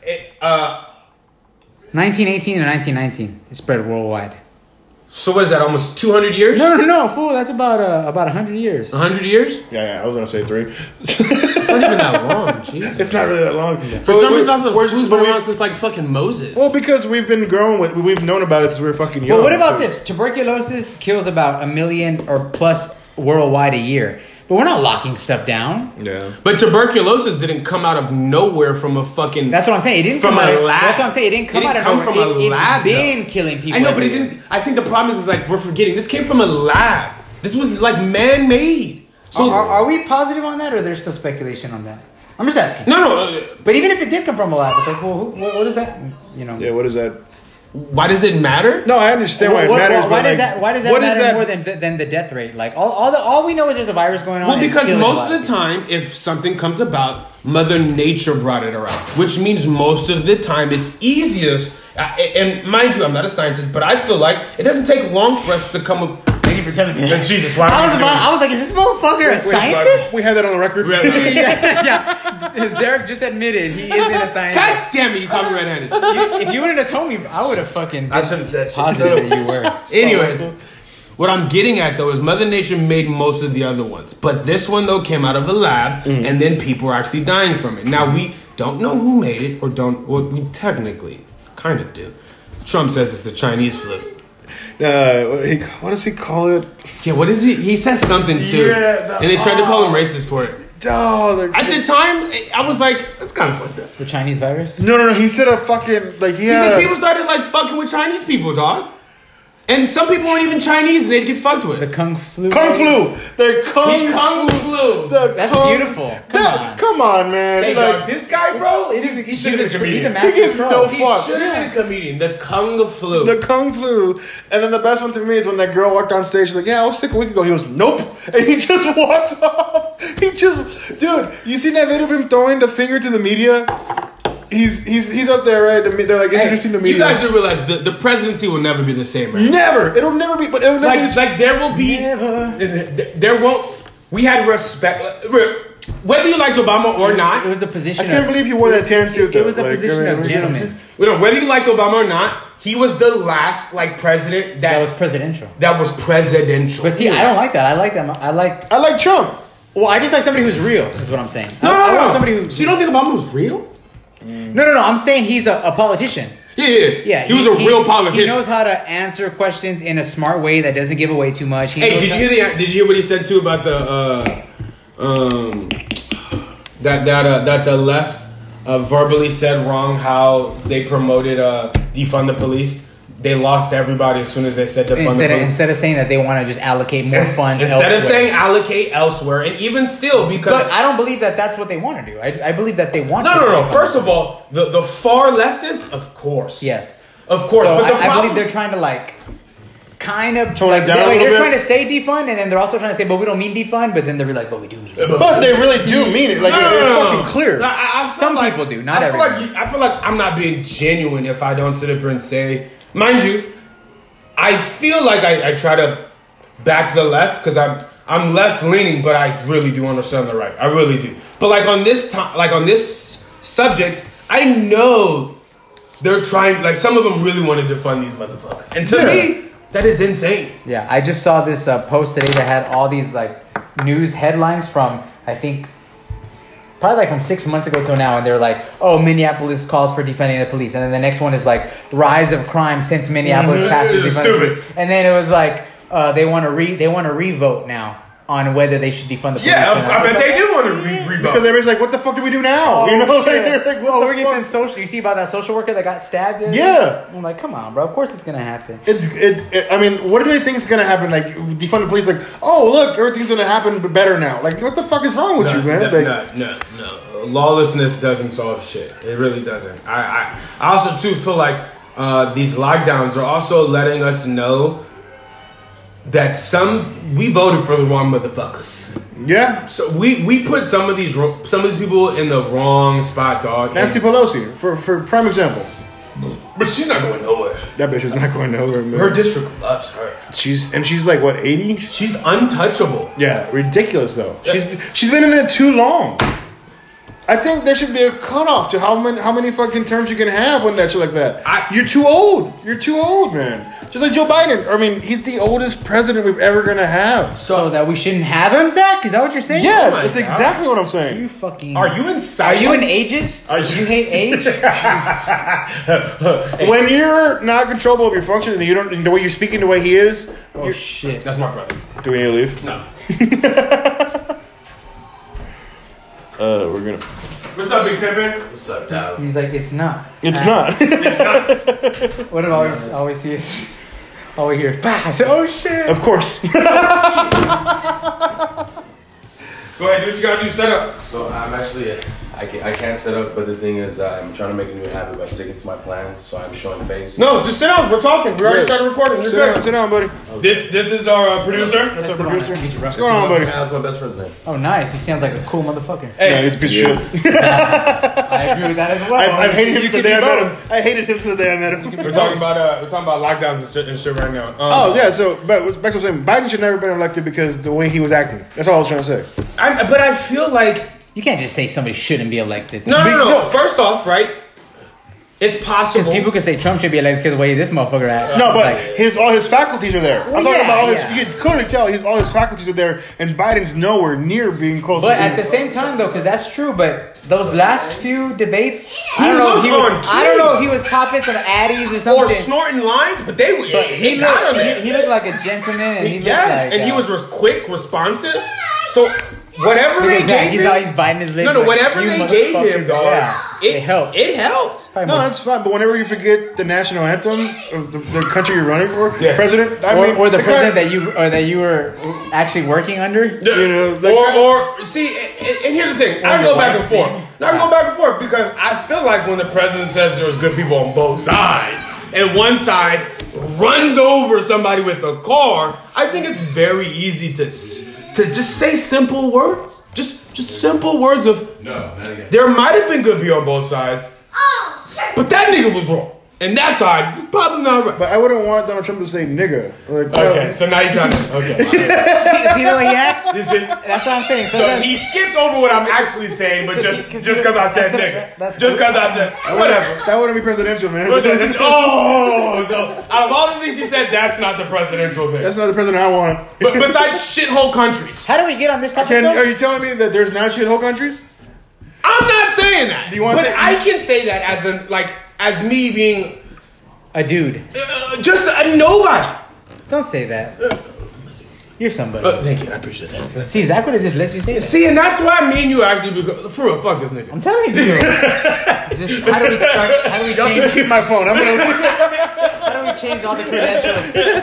1918 and 1919. It spread worldwide. so what is that? Almost 200 years? No, fool. That's about 100 years. 100 years? Yeah, I was gonna say 3. It's not even that long. Jesus. It's not really that long. For some reason, I thought the flu's been around since like fucking Moses. Well, because we've been growing with, we've known about it since we were fucking young. But what about so- this? Tuberculosis kills about 1 million or plus worldwide a year. But we're not locking stuff down. Yeah. But tuberculosis didn't come out of nowhere from a fucking. That's what I'm saying. It didn't From come a out of, lab. That's what I'm saying. It didn't come It out didn't of come nowhere. from a lab, It's been though. killing people. I know, but it everywhere. didn't. I think the problem is like we're forgetting. This came from a lab. This was like man-made. So Are we positive on that, or there's still speculation on that? I'm just asking. no. But even if it did come from a lab, it's like, well, what is that? You know. Yeah. What is that? Why does it matter? No, I understand why it matters. Why but does like, that? Why does that what is matter that- more than the death rate? Like all we know is there's a virus going on. Well, and it's because killing a most lot of the time, if something comes about, Mother Nature brought it around, which means most of the time it's easiest. And mind you, I'm not a scientist, but I feel like it doesn't take long for us to come up. Thank you for telling me. Jesus, why? I was like, is this motherfucker a scientist? We had that on the record. yeah. Zarek just admitted he isn't a scientist. God damn it, you caught me red-handed. If you wouldn't have told me, I would have fucking. I shouldn't have said shit. Positive that you were. Anyways, what I'm getting at though is Mother Nature made most of the other ones, but this one though came out of a lab, and then people are actually dying from it. Now we don't know who made it, or don't. Well, we technically kind of do. Trump says it's the Chinese flu. What does he call it? Yeah, what is he? He says something too, Yeah, and they tried to call him racist for it. Oh, At the time, I was like, that's kind of fucked up. The Chinese virus? no. He said a fucking like he had. Because people started like fucking with Chinese people, dog. And some people weren't even Chinese and they'd get fucked with. The Kung Flu? Kung Flu. They're Kung Flu. That's beautiful. Come on, man. Hey, Like, dog, this guy, bro, he should have been a He's a comedian. master He gives troll. no He fuck. should have been a comedian. The Kung Flu. the Kung Flu. And then the best one to me is when that girl walked on stage. She's like, yeah, I was sick a week ago. He goes, nope. And he just walks off. Dude, you seen that video of him throwing the finger to the media? He's up there, right? They're like introducing the media. You guys do realize the presidency will never be the same, right? Never. It'll never be. But it'll never be. Like there will be. Never. There won't. We had respect. Whether you liked Obama or not. It was a position. I can't believe he wore that tan suit. Though. It was a position of gentleman. Whether you liked Obama or not, he was the last president That was presidential. that was presidential. But see, I don't like that. I like them. I like Trump. Well, I just like somebody who's real. Is what I'm saying. No, I want somebody who. So you don't think Obama was real? No. I'm saying he's a politician. Yeah. He was a real politician. He knows how to answer questions in a smart way that doesn't give away too much. Hey, did you hear what he said too about the that the left verbally said wrong how they promoted defund the police? They lost everybody as soon as they said defund the police. Instead of saying that they want to just allocate more funds Instead elsewhere. of saying allocate elsewhere, and even still, because But I don't believe that that's what they want to do. I believe that they want to. no. First of all, the far leftists, of course, Yes. of course. So But the I problem, believe they're trying to like kind of Tone it down a little they're bit? trying to say defund, and then they're also trying to say, but we don't mean defund. But then they're like, but we do mean defund. But they really do mean it. Like it's fucking clear. I feel Some like- people do, not I feel everyone. like I feel like I'm not being genuine if I don't sit up here and say, mind you, I feel like I try to back the left because I'm left leaning, but I really do understand the right. I really do. But like on this subject, I know they're trying. Like some of them really want to defund these motherfuckers, and to me, that is insane. Yeah, I just saw this post today that had all these like news headlines from I think probably like from 6 months ago till now, and they're like, "Oh, Minneapolis calls for defunding the police," and then the next one is like, "Rise of crime since Minneapolis passed defunding the police," and then it was like, they want to re-vote now on whether they should defund the police. Yeah, I bet they do want to re-vote. Because everybody's like, what the fuck do we do now? Oh, you know, shit. they're like, what we're the getting fuck? social. You see about that social worker that got stabbed? Yeah. I'm like, come on, bro. Of course it's gonna happen. I mean, what do they think is gonna happen? Like, defund the police, like, oh, look, everything's gonna happen better now. Like, what the fuck is wrong with you, man? No. Lawlessness doesn't solve shit. It really doesn't. I also too feel like these lockdowns are also letting us know that we voted for the wrong motherfuckers. Yeah. So we put some of these people in the wrong spot, dog. Nancy Pelosi, for prime example. But she's not going nowhere. That bitch is not going nowhere, man. Her district loves her. She's like, what, 80? She's untouchable. Yeah, ridiculous though. She's been in it too long. I think there should be a cutoff to how many fucking terms you can have when that shit like that. You're too old. You're too old, man. Just like Joe Biden. I mean, he's the oldest president we've ever gonna have. So that we shouldn't have him, Zach? Is that what you're saying? Yes, Oh that's God. exactly what I'm saying. You fucking. Are you inside? Are you an ageist? Are Do you- you hate age? When you're not controllable of your function and you don't, the way you're speaking, the way he is, Oh shit. That's my brother. do we need to leave? No. We're gonna. What's up, Big Pimpin'? What's up, Dad? He's like, it's not. It's not. What do I always see is all we hear is bash. Oh shit. Of course. Go ahead, do what you gotta do. Set up. So I'm actually, I can't set up, but the thing is, I'm trying to make a new habit by sticking to my plans. So I'm showing face. No, just sit down. We're talking. We already started recording. You're good. Sit down, buddy. This is our producer. That's our the one. producer. Nice to meet you, bro. What's going on, buddy? That's my best friend's name. Oh nice. He sounds like a cool motherfucker. Yeah, it's a piece of shit. I agree with that as well. I've hated him You since the could day I be met both. him. I hated him since the day I met him. We're talking about lockdowns and shit right now. Oh yeah, so but back to what I'm saying, Biden should never have been elected because the way he was acting. That's all I was trying to say. But I feel like You can't just say somebody shouldn't be elected. no. First off, right? It's possible. Because people could say Trump should be elected because of the way this motherfucker acts. No, but Like, all his faculties are there. I'm Well, talking yeah, about all his. yeah. You can clearly tell all his faculties are there, and Biden's nowhere near being close. but to at the same time, though, because that's true. But those last few debates, I don't know if he looked was. on I don't key. know if he was popping some addies or or something. snorting lines, but But he got on there. he looked like a gentleman, and he looked Yes, like, and he was quick, responsive. So whatever they gave he's him, always biting his lips. no, like, whatever you they gave him, motherfuckers. dog, Yeah, it helped. It helped. Probably No, more- that's fine. But whenever you forget the national anthem of the country you're running for, Yeah. president, I or, mean, or the president kind that you were actually working under. You know, that or see, and here's the thing. I your go back and wife's forth. name. I go back and forth because I feel like when the president says there's good people on both sides, and one side runs over somebody with a car, I think it's very easy to just say simple words, just simple words of No, not again. there might have been good people on both sides, but that nigga was wrong, and that side was probably not right. But I wouldn't want Donald Trump to say nigga. Like, Okay, so now you're trying to See the way he acts? You see? That's what I'm saying. So he skips over what I'm actually saying, but just because I said nigga, just because I said whatever. that wouldn't be presidential, man. No, out of all the things he said, that's not the presidential thing. That's not the president I want. But besides shithole countries, How do we get on this topic? Are though? you telling me that there's not shithole countries? I'm not saying that. Do you want but to- I can say that as me being A dude. just a nobody. Don't say that. You're somebody. Thank you, I appreciate that. See, Zach would have just let you say that. See, and that's why me and you actually become for real. Fuck this nigga. I'm telling you. Just how do we start? How do we Y'all can change? keep my phone. I'm gonna. How do we change all the credentials?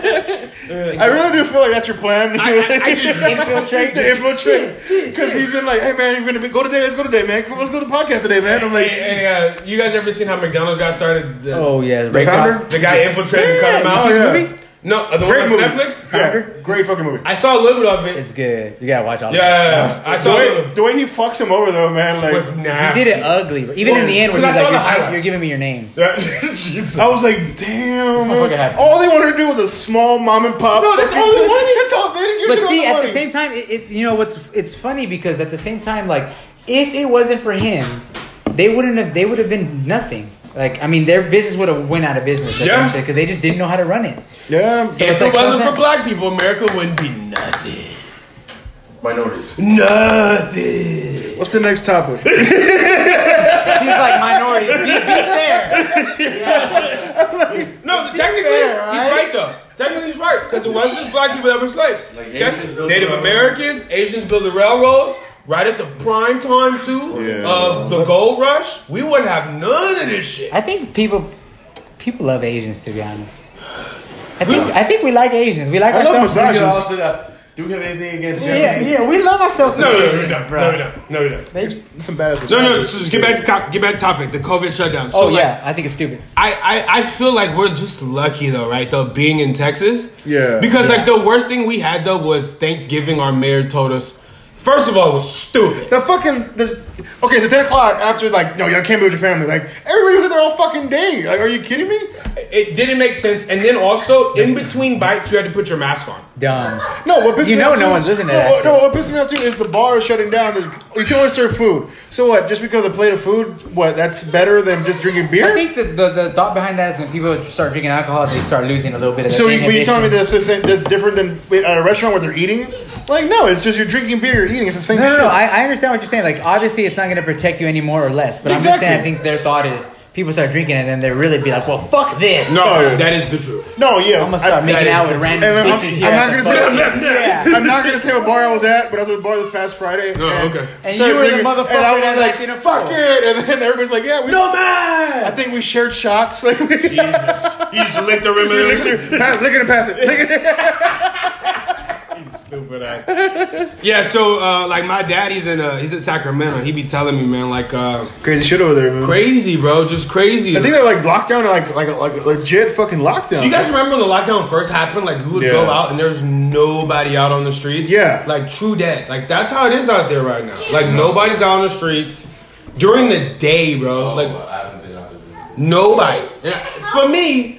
I really do feel like that's your plan. I just Infiltrate. to infiltrate, because he's been like, "Hey man, you're gonna go today. Let's go today, man. Come on, let's go to the podcast today, man." I'm like, Hey, you guys ever seen how McDonald's got started? Oh yeah, the founder. The guy infiltrated and cut him out. Oh, yeah. No, the one Great that's movie. Netflix. Yeah, great fucking movie. I saw a little bit of it. It's good. You gotta watch all. Yeah, of it. I The saw a little. way he fucks him over though, man. Like, Was nasty. He did it ugly. Even in the end, when Because he's I saw like, the highlight. you're giving me your name. Jesus. I was like, damn. motherfucker Man. had- All they wanted to do was a small mom and pop. No, that's fucking all they thing. wanted. That's all. They didn't give a But shit about see, the at money. the same time, you know it's funny because at the same time, like if it wasn't for him, they would have been nothing. Like I mean, their business would have went out of business Yeah. because they just didn't know how to run it. Yeah. So If it's it like wasn't for sometimes- black people, America wouldn't be nothing. Minorities. Nothing. What's the next topic? He's like minorities. Be fair. No, technically, he's right though. Technically, he's right because it wasn't just black people that were slaves. Like Okay? Asians built Native the Americans, Asians built the railroads right at the prime time too of the gold rush. We wouldn't have none of this shit. I think people love Asians, to be honest. I think we like Asians. We like I love ourselves. massages. Do we have anything against Yeah, we love ourselves. No, as we Asians, don't. bro. No, we don't. They- Some badass massages. No. So just get back to topic. The COVID shutdown. So Oh like, yeah, I think it's stupid. I feel like we're just lucky though, right? Though being in Texas. Yeah. Because like the worst thing we had though was Thanksgiving. Our mayor told us, first of all, it was stupid. Okay, so 10 o'clock after, like, no, y'all can't be with your family. Like, everybody was there all fucking day. Like, are you kidding me? It didn't make sense. And then also in between bites, you had to put your mask on. Dumb. No, what pissed You me know off no too, one's listening to that No, shit. what pissed me off too is the bar is shutting down. You can only serve food. So what? Just because a plate of food, that's better than just drinking beer? I think the thought behind that is when people start drinking alcohol, they start losing a little bit of So their were you telling me inhibition. this different than at a restaurant where they're eating? Like, no, it's just you're drinking beer, you're eating. It's the same shit. No. I understand what you're saying. Like, obviously, it's not going to protect you any more or less. But I'm just Exactly. saying, I think their thought is people start drinking and then they really be like, well, fuck this. No, Oh, that is the truth. No, yeah. I'm going to start making out with random and I'm- bitches I'm here. not at the gonna say- fucking- Yeah. I'm not gonna say what bar I was at, but I was at the bar this past Friday. Oh, okay. And started you were the drinking, motherfucker and I that was like, acted a fuck fool. it. And then everybody's like, yeah, No man. I think we shared shots. Like, Jesus. You just licked the rim of the Lick it and pass it. Lick it. stupid ass. Yeah, so like my dad, he's in Sacramento. He be telling me, man, like Crazy shit over there, man. crazy, bro, just crazy. I think they're like lockdown, like legit fucking lockdown. Do you guys remember when the lockdown first happened? Like, we would Yeah. go out and there's nobody out on the streets. Yeah. Like, true dead. Like, that's how it is out there right now. Like, nobody's out on the streets during the day, bro. Like, I haven't been out there. nobody. And for me,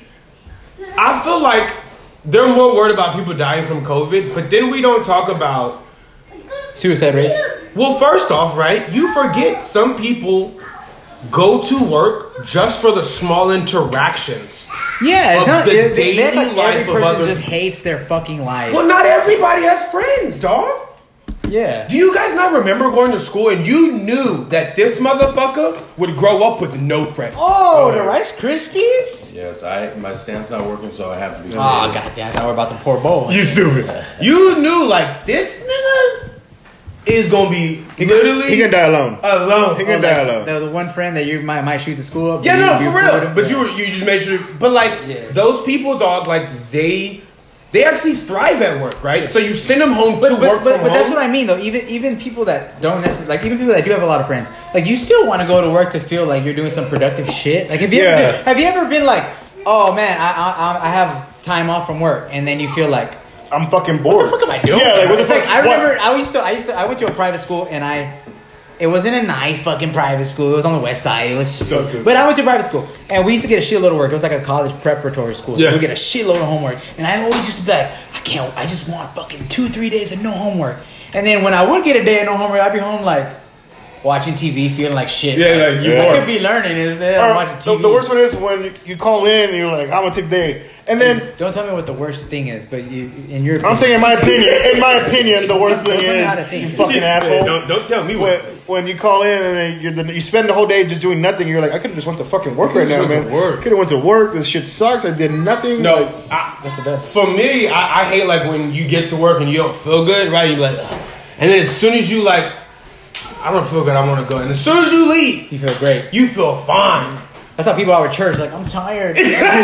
I feel like they're more worried about people dying from COVID, but then we don't talk about. Suicide rates. Well, first off, right, you forget some people go to work just for the small interactions. Yeah, it's Of not. the They daily act like life every of person other- just hates their fucking life. Well, not everybody has friends, dog. Yeah. Do you guys not remember going to school and you knew that this motherfucker would grow up with no friends? Oh, the Rice Krispies? Yes, my stand's not working, so I have to be. Oh, goddamn. Now we're about to pour bowl. You stupid. You knew, like, this nigga is gonna be literally He can die alone. alone. He can die alone. The one friend that you might shoot the school up. Yeah, you- no, you for cool with real. him? But Yeah. you just made sure. But like Yeah. those people, dog, like they actually thrive at work, right? So you send them home to But, work but from that's home. what I mean, though. Even people that don't necessarily, like, even people that do have a lot of friends, like, you still want to go to work to feel like you're doing some productive shit. Like, have you ever been like, oh man, I have time off from work, and then you feel like, I'm fucking bored. what the fuck am I doing? Yeah, like what the It's fuck? like, I remember I went to a private school, and it wasn't a nice fucking private school. It was on the west side. It was So stupid. but I went to private school, and we used to get a shitload of work. It was like a college preparatory school. So Yeah. we get a shitload of homework, and I always used to be like, I just want fucking 2-3 days of no homework. And then when I would get a day of no homework, I'd be home like watching TV, feeling like shit. Yeah, like, you I bored. could be learning instead of Or, watching TV. the worst one is when you call in and you're like, I'm gonna take the day. And then Don't tell me what the worst thing is, but in your I'm saying in my opinion, the worst thing Don't tell me is how to think. you fucking asshole. Don't tell me what. When you call in and then you spend the whole day just doing nothing, you're like, I could have just went to fucking work right now, went to man. work. Could have went to work. This shit sucks. I did nothing. No, Like, that's the best. for me, I hate like when you get to work and you don't feel good, right? You're like, ugh. And then as soon as you like, I don't feel good, I want to go. And as soon as you leave, You feel great. you feel fine. That's how people are at church. Like, I'm tired.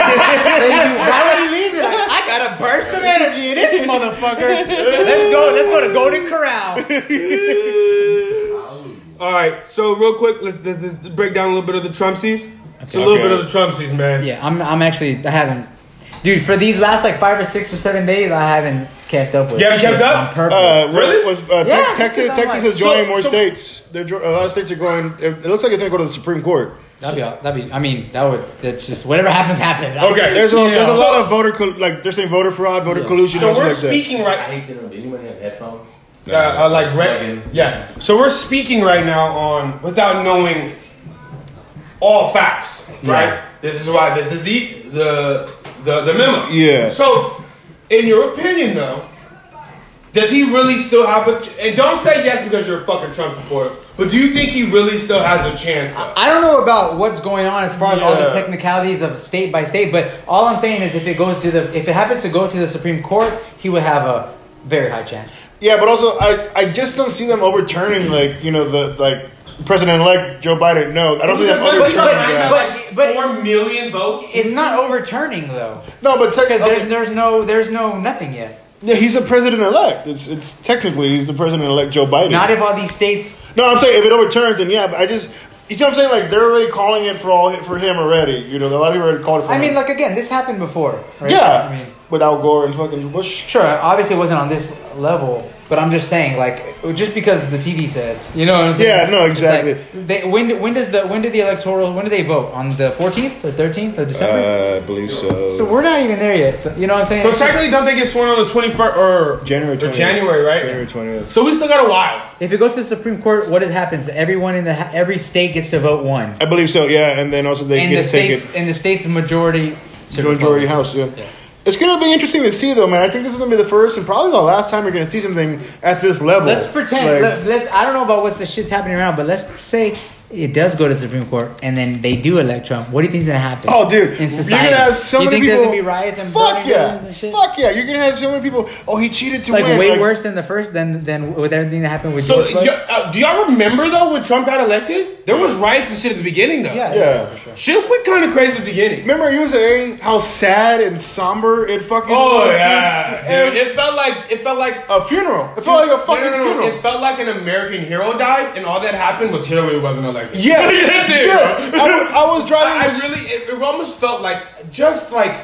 Why would he leave? You're like, I got a burst of energy in this motherfucker. Let's go to Golden Corral. All right, so real quick, let's break down a little bit of the Trumpsies. It's a little Okay. bit of the Trumpsies, man. Yeah, I haven't. Dude, for these last like 5 or 6 or 7 days, I haven't kept up with. You haven't shit kept up? on purpose. Really? Yeah, Texas just 'cause I'm Texas like- is joining So- more so- states. A lot of states are going. It looks like it's going to go to the Supreme Court. That'd be. I mean, that's just whatever happens, happens. Okay. There's a You know. lot of like they're saying voter fraud, voter collusion. So and we're stuff like that. speaking I right. hate to know. Did anybody have headphones? Like Plug-in. yeah. So we're speaking right now on without knowing all facts, right? This is why this is the memo. Yeah. So, in your opinion, though, Does he really still have a... And don't say yes because you're a fucking Trump supporter. But do you think he really still has a chance, though? I don't know about what's going on as far as all the Yeah. technicalities of state by state, but all I'm saying is if it happens to go to the Supreme Court, he would have a very high chance. Yeah, but also I just don't see them overturning the President-elect Joe Biden. No, I don't see them overturning that. but 4 million votes? It's not overturning though, No, but because technically, there's no nothing yet. yeah, he's a president-elect. It's technically he's the president-elect Joe Biden. Not if all these states. No, I'm saying if it overturns, then yeah. But I just, you see what I'm saying? Like they're already calling it for him already. You know, a lot of people already called it for I him. mean, like again, this happened before, right? yeah, I mean, with Al Gore and fucking Bush. sure. Obviously, it wasn't on this level, but I'm just saying, like, just because the TV said, you know what I'm saying? Yeah, no, It's exactly. like, when do they vote on the 14th or 13th of December? I believe so. So we're not even there yet. So, you know what I'm saying? So It's just- technically, don't they get sworn on the 21st or January 20th. January, right? January 20th. So we still got a while. if it goes to the Supreme Court, what happens? Everyone in every state gets to vote one, I believe so. Yeah, and then also they and get the to take states it and the states majority to to majority Republican. house. Yeah. It's gonna be interesting to see, though, man. I think this is gonna be the first and probably the last time you're gonna see something at this level. Let's pretend. Like, Let's. I don't know about what's the shit's happening around, but let's say it does go to the Supreme Court and then they do elect Trump. What do you think is gonna happen? oh, dude, in you're society, gonna have so you many think people. there's gonna be riots and fuck burning yeah, buildings and shit? fuck yeah. You're gonna have so many people. Oh, he cheated to Like win. way worse than the first than with everything that happened with So, George Floyd. do y'all remember, though, when Trump got elected? There was riots and shit at the beginning, though. Yeah. for sure. Shit went kind of crazy at the beginning. Remember, you were saying how sad and somber it fucking Oh, was. yeah. And Dude, it felt like a funeral. It felt like a fucking no. funeral. It felt like an American hero died, and all that happened was Hillary wasn't elected. Yes, That's it, yes. bro. I was driving. I really, it almost felt like, just like,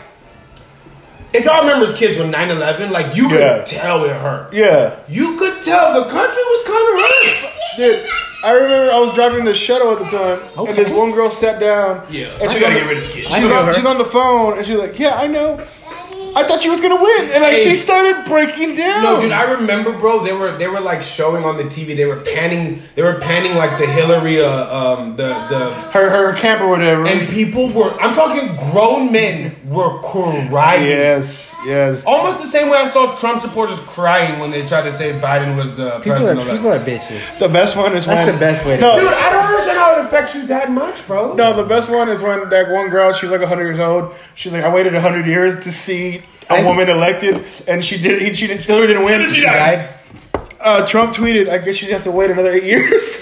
if y'all remember as kids when 9/11, like, you could Yeah. tell it hurt. Yeah. You could tell the country was kind of hurt. Dude, I remember I was driving the shuttle at the time, and this one girl sat down. Yeah, and I she's gotta on get the- rid of the kids. I know her. She's on the phone, and she's like, "Yeah, I know. I thought she was gonna win," and like Hey. she started breaking down. No, dude, I remember, bro. They were like showing on the TV. They were panning like the Hillary, the her camp or whatever. and people were. I'm talking grown men were crying. yes. Almost the same way I saw Trump supporters crying when they tried to say Biden was the president. People are bitches. The best one is That's when the best way to No, do Dude, I don't understand how it affects you that much, bro. No, the best one is when that one girl, she was like 100 years old. She's like, I waited 100 years to see a woman elected, and Hillary didn't win. She Right? Trump tweeted, I guess she'd have to wait another 8 years.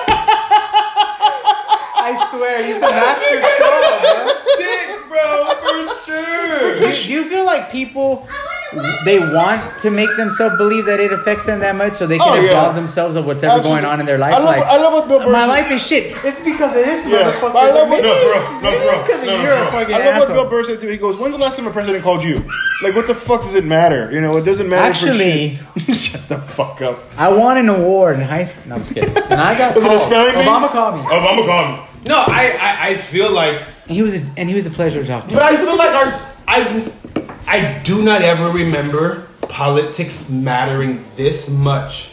I swear, he's the master troll, Dick, bro, for sure. bro. Do you feel like people they want to make themselves believe that it affects them that much so they can Oh, yeah. absolve themselves of whatever Absolutely. going on in their life? I love what Bill Burr my said. life is shit. It's because of this Yeah, motherfucker. but I love what- Maybe No, for real. it's- No, maybe for it's real. because No, you're for a real. fucking I love what asshole. Bill Burr said too. He goes, "When's the last time a president called you? Like, what the fuck does it matter? You know, it doesn't matter." Actually- for shit. Shut the fuck up. I won an award in high school. No, I'm just kidding. And I got Was it a called. spelling bee? Obama called me. Obama called me. No, I feel like, And he was a pleasure to talk to. but I feel like I do not ever remember politics mattering this much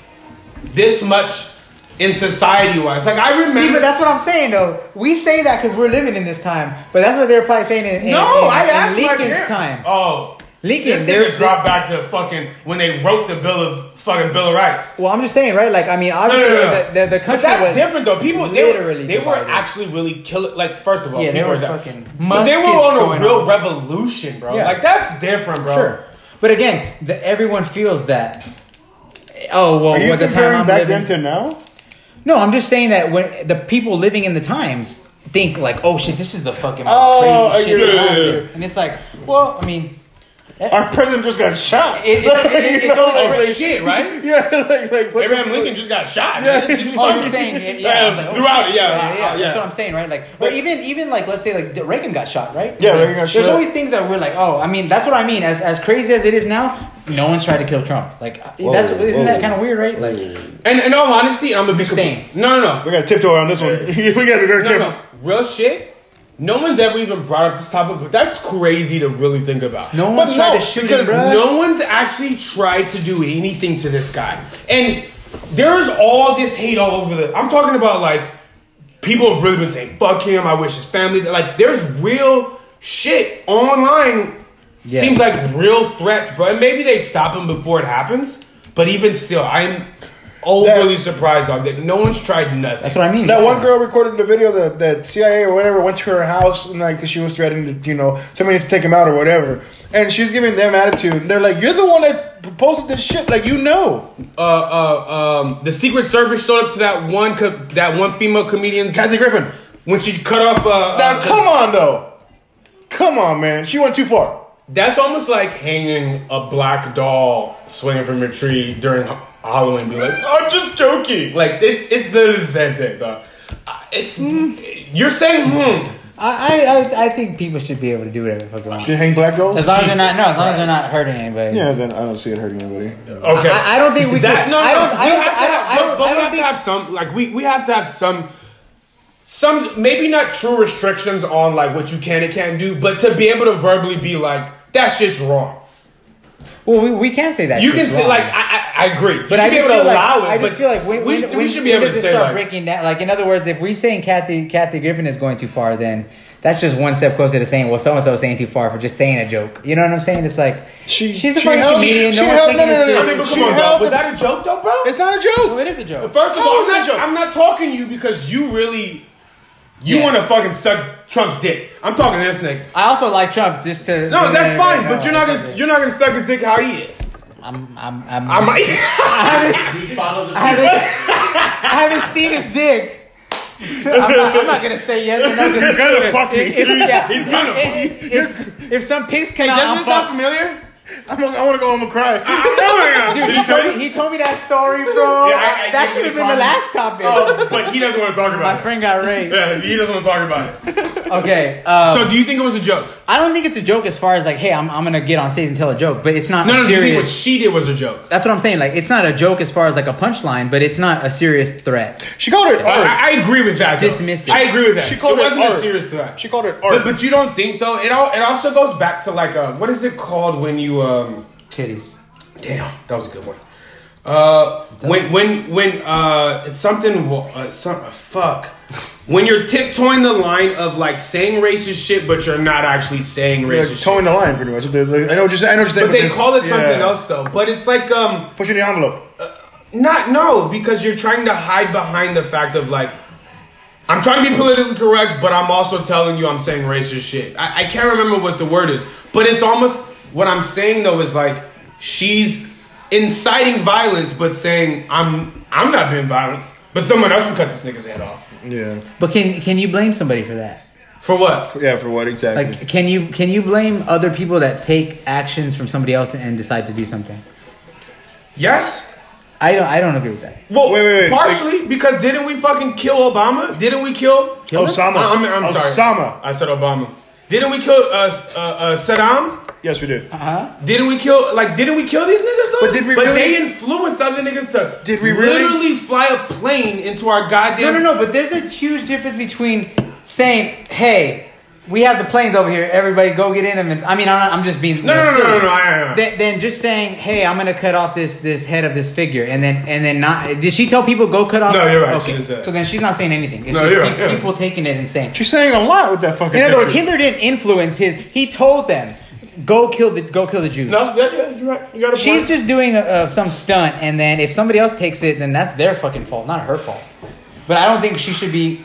in society wise. Like I remember. See, but that's what I'm saying though. We say that because we're living in this time, but that's what they're probably saying in I in asked my Lincoln's parents. time. Oh, Lincoln, this they're- nigga dropped back to fucking when they wrote the Bill of Rights. Well, I'm just saying, right? Like, I mean, obviously, the But country that's was different though. People literally they were divided. actually really killing. Like first of all, Yeah, they people were are that- fucking But they were muskets on a going real on. revolution, bro. Yeah. Like that's different, bro. Sure, but again, everyone feels that. Oh well, Are you at the time comparing I'm back living. then to now? No, I'm just saying that when the people living in the times think like, oh shit, this is the fucking most Oh, crazy I shit get it. around Yeah. here. And it's like, well, I mean, Our president just got shot. it's You know, always Oh like- shit, right? Yeah, like what Abraham the Lincoln fuck? just got shot. Yeah. man. Oh, you're saying, yeah, I was like, oh, throughout it, yeah. yeah. That's what I'm saying, right? Like, or even like, let's say like Reagan got shot, right? Yeah, Like, Reagan got There's shot. always things that we're like, oh, I mean, that's what I mean. As crazy as it is now, no one's tried to kill Trump. Like, isn't that kind of weird, right? Like, And in all honesty, I'm a big Same. No. We gotta tiptoe around this one. We gotta be very careful. No. Real shit. No one's ever even brought up this topic, but that's crazy to really think about. no one's But tried no, to shoot him, because bro. No one's actually tried to do anything to this guy. And there's all this hate all over I'm talking about like people have really been saying, fuck him, I wish his family like there's real shit online Yes. seems like real threats, bro. And maybe they stop him before it happens. But even still, I'm overly surprised, dog, that no one's tried nothing. That's what I mean. That one girl recorded the video that CIA or whatever went to her house and like because she was threatening to, you know, somebody needs to take him out or whatever. And she's giving them attitude. And they're like, "You're the one that posted this shit. Like, you know." The Secret Service showed up to that one female comedian's Kathy Griffin. when she cut off. Now, come on though. Come on, man. She went too far. That's almost like hanging a black doll swinging from a tree during Halloween. Be like, I'm just joking. Like it's literally the same thing, though. It's you're saying I think people should be able to do whatever the fuck they want. Can you hang black dolls? As long as they're not hurting anybody. Yeah, then I don't see it hurting anybody. Okay, I don't think we that can. no. I But we don't have think. to have some like we have to have some maybe not true restrictions on like what you can and can't do, but to be able to verbally be like that shit's wrong. Well, we can say that. You can shit's say wrong. like I agree, But I should be able to allow it. I just but feel like when we should be able does to it say start like, breaking down? Like in other words, if we're saying Kathy Griffin is going too far, then that's just one step closer to saying, well, so and so is saying too far for just saying a joke. You know what I'm saying? It's like she's a fucking comedian. No one's taking her serious. I mean, but come on, bro. Was that a joke though, bro? It's not a Well, joke. it is a joke. First of How all, is that a joke? I'm not talking to you because you really Yes. want to fucking suck Trump's dick. I'm talking to this nigga. I also like Trump just to. No, that's fine, but you're not gonna suck his dick how he is. I He follows haven't seen his dick. I'm not gonna say yes or no. You're gonna fuck me. He's gonna fuck. If some pigs come Hey, out, doesn't I'm it sound fucked. familiar? I want to go home and cry. Dude, he told me that story, bro. Yeah, That should have been the last topic. Oh, but he doesn't want to talk about My it. friend got raped. Yeah, he doesn't want to talk about it. Okay. So, do you think it was a joke? I don't think it's a joke as far as like, hey, I'm gonna get on stage and tell a joke, but it's not No, do you think what serious. she did was a joke? That's what I'm saying. Like, it's not a joke as far as like a punchline, but it's not a serious threat. She called it art. I agree with that. though. Dismiss it. I agree with that. She called it it wasn't art. a serious threat. She called it art. But you don't think though? It also goes back to like what is it called when you Titties. Damn, that was a good one. When it's something fuck. When you're tiptoeing the line of like saying racist shit, but you're not actually saying racist Like, towing shit. the line, pretty much. I know what you're saying. But they call it something else though. But it's like Pushing the envelope. because you're trying to hide behind the fact of like I'm trying to be politically correct, but I'm also telling you I'm saying racist shit. I can't remember what the word is, but it's almost what I'm saying though is like she's inciting violence, but saying I'm not doing violence, but someone else can cut this nigga's head off. Yeah. But can you blame somebody for that? For what? Yeah, for what exactly? Like, can you blame other people that take actions from somebody else and decide to do something? Yes. I don't agree with that. Well, Wait. partially because didn't we fucking kill Obama? Didn't we kill Osama. I'm sorry. Osama. I said Obama. Didn't we kill Saddam? Yes, we did. Didn't we kill these niggas though? But did we really? they influenced other niggas to Did we really? literally fly a plane into our goddamn No. But there's a huge difference between saying, "Hey, we have the planes over here. Everybody, go get in them." And, I mean, I'm just being No. Then just saying, "Hey, I'm gonna cut off this head of this figure," and then not. Did she tell people go cut off? No, you're right. She Okay, didn't say that. so then she's not saying anything. It's No, just you're right, yeah. people taking it and saying. She's saying a lot with that fucking In other words, picture. Hitler didn't influence his. He told them, "Go kill the Jews." No, yeah, you're right. You got a She's point. just doing some stunt, and then if somebody else takes it, then that's their fucking fault, not her fault. But I don't think she should be.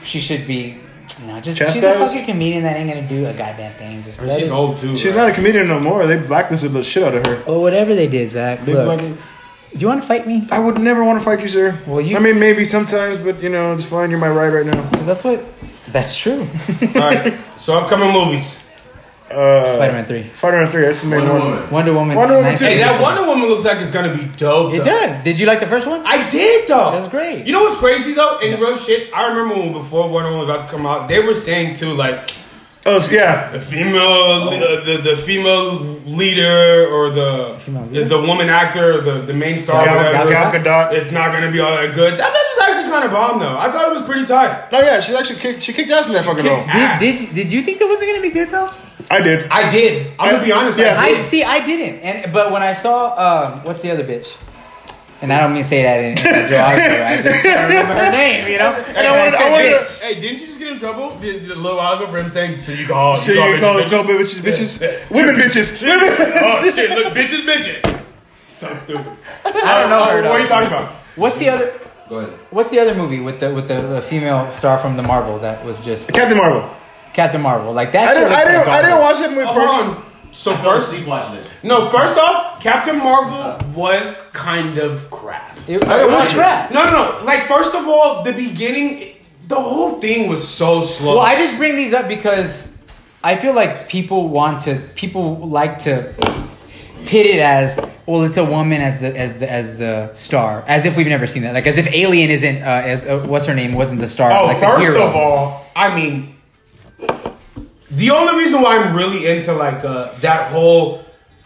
No, just she's a Chastised? fucking comedian that ain't gonna do a goddamn thing. Just let She's it. old too. She's right? not a comedian no more. They blacklisted the shit out of her. Or whatever they did, Zach. They Look, black- do you want to fight me? I would never want to fight you, sir. Well, you- I mean, maybe sometimes, but you know, it's fine. You're my right now. Because that's true. All right. So upcoming movies. Spider-Man 3, Spider-Man 3. That's the main Wonder one. Woman. Wonder Woman. Wonder Woman 19. 2. Hey, that Wonder Woman looks like it's gonna be dope. It though. does. Did you like the first one? I did though. That's great. You know what's crazy though? In real shit, I remember when before Wonder Woman was about to come out, they were saying too like Oh, yeah. the female, the female leader or Female leader? is the woman actor, the main star. Gal whatever. Gadot. It's not gonna be all that good. That bitch was actually kind of bomb though. I thought it was pretty tight. No, yeah, she actually kicked ass in that fucking role. Did you think it wasn't gonna be good though? I did. I did. I'm gonna be honest. Yeah. I did. I didn't. But when I saw what's the other bitch? And I don't mean to say that in a derogatory. I just can't remember her name, you know. And I wanted- Hey, didn't you just get in trouble the little while ago for him saying, "So you call Shit, you call bitches. Women bitches. Oh shit! Look, bitches. So stupid. I don't know. What are you talking about? What's the other? Go ahead. What's the other movie with the female star from the Marvel that was just Captain Marvel. Captain Marvel? Like that. I didn't watch that movie Hold personally. on. So I fell first, asleep watching it. no. First off, Captain Marvel was kind of crap. It I didn't was watch it. crap. No. Like first of all, the beginning, the whole thing was so slow. Well, I just bring these up because I feel like people like to pit it as, well, it's a woman as the star, as if we've never seen that, like as if Alien isn't what's her name wasn't the star. Oh, like the first hero. of all, I mean, the only reason why I'm really into like that whole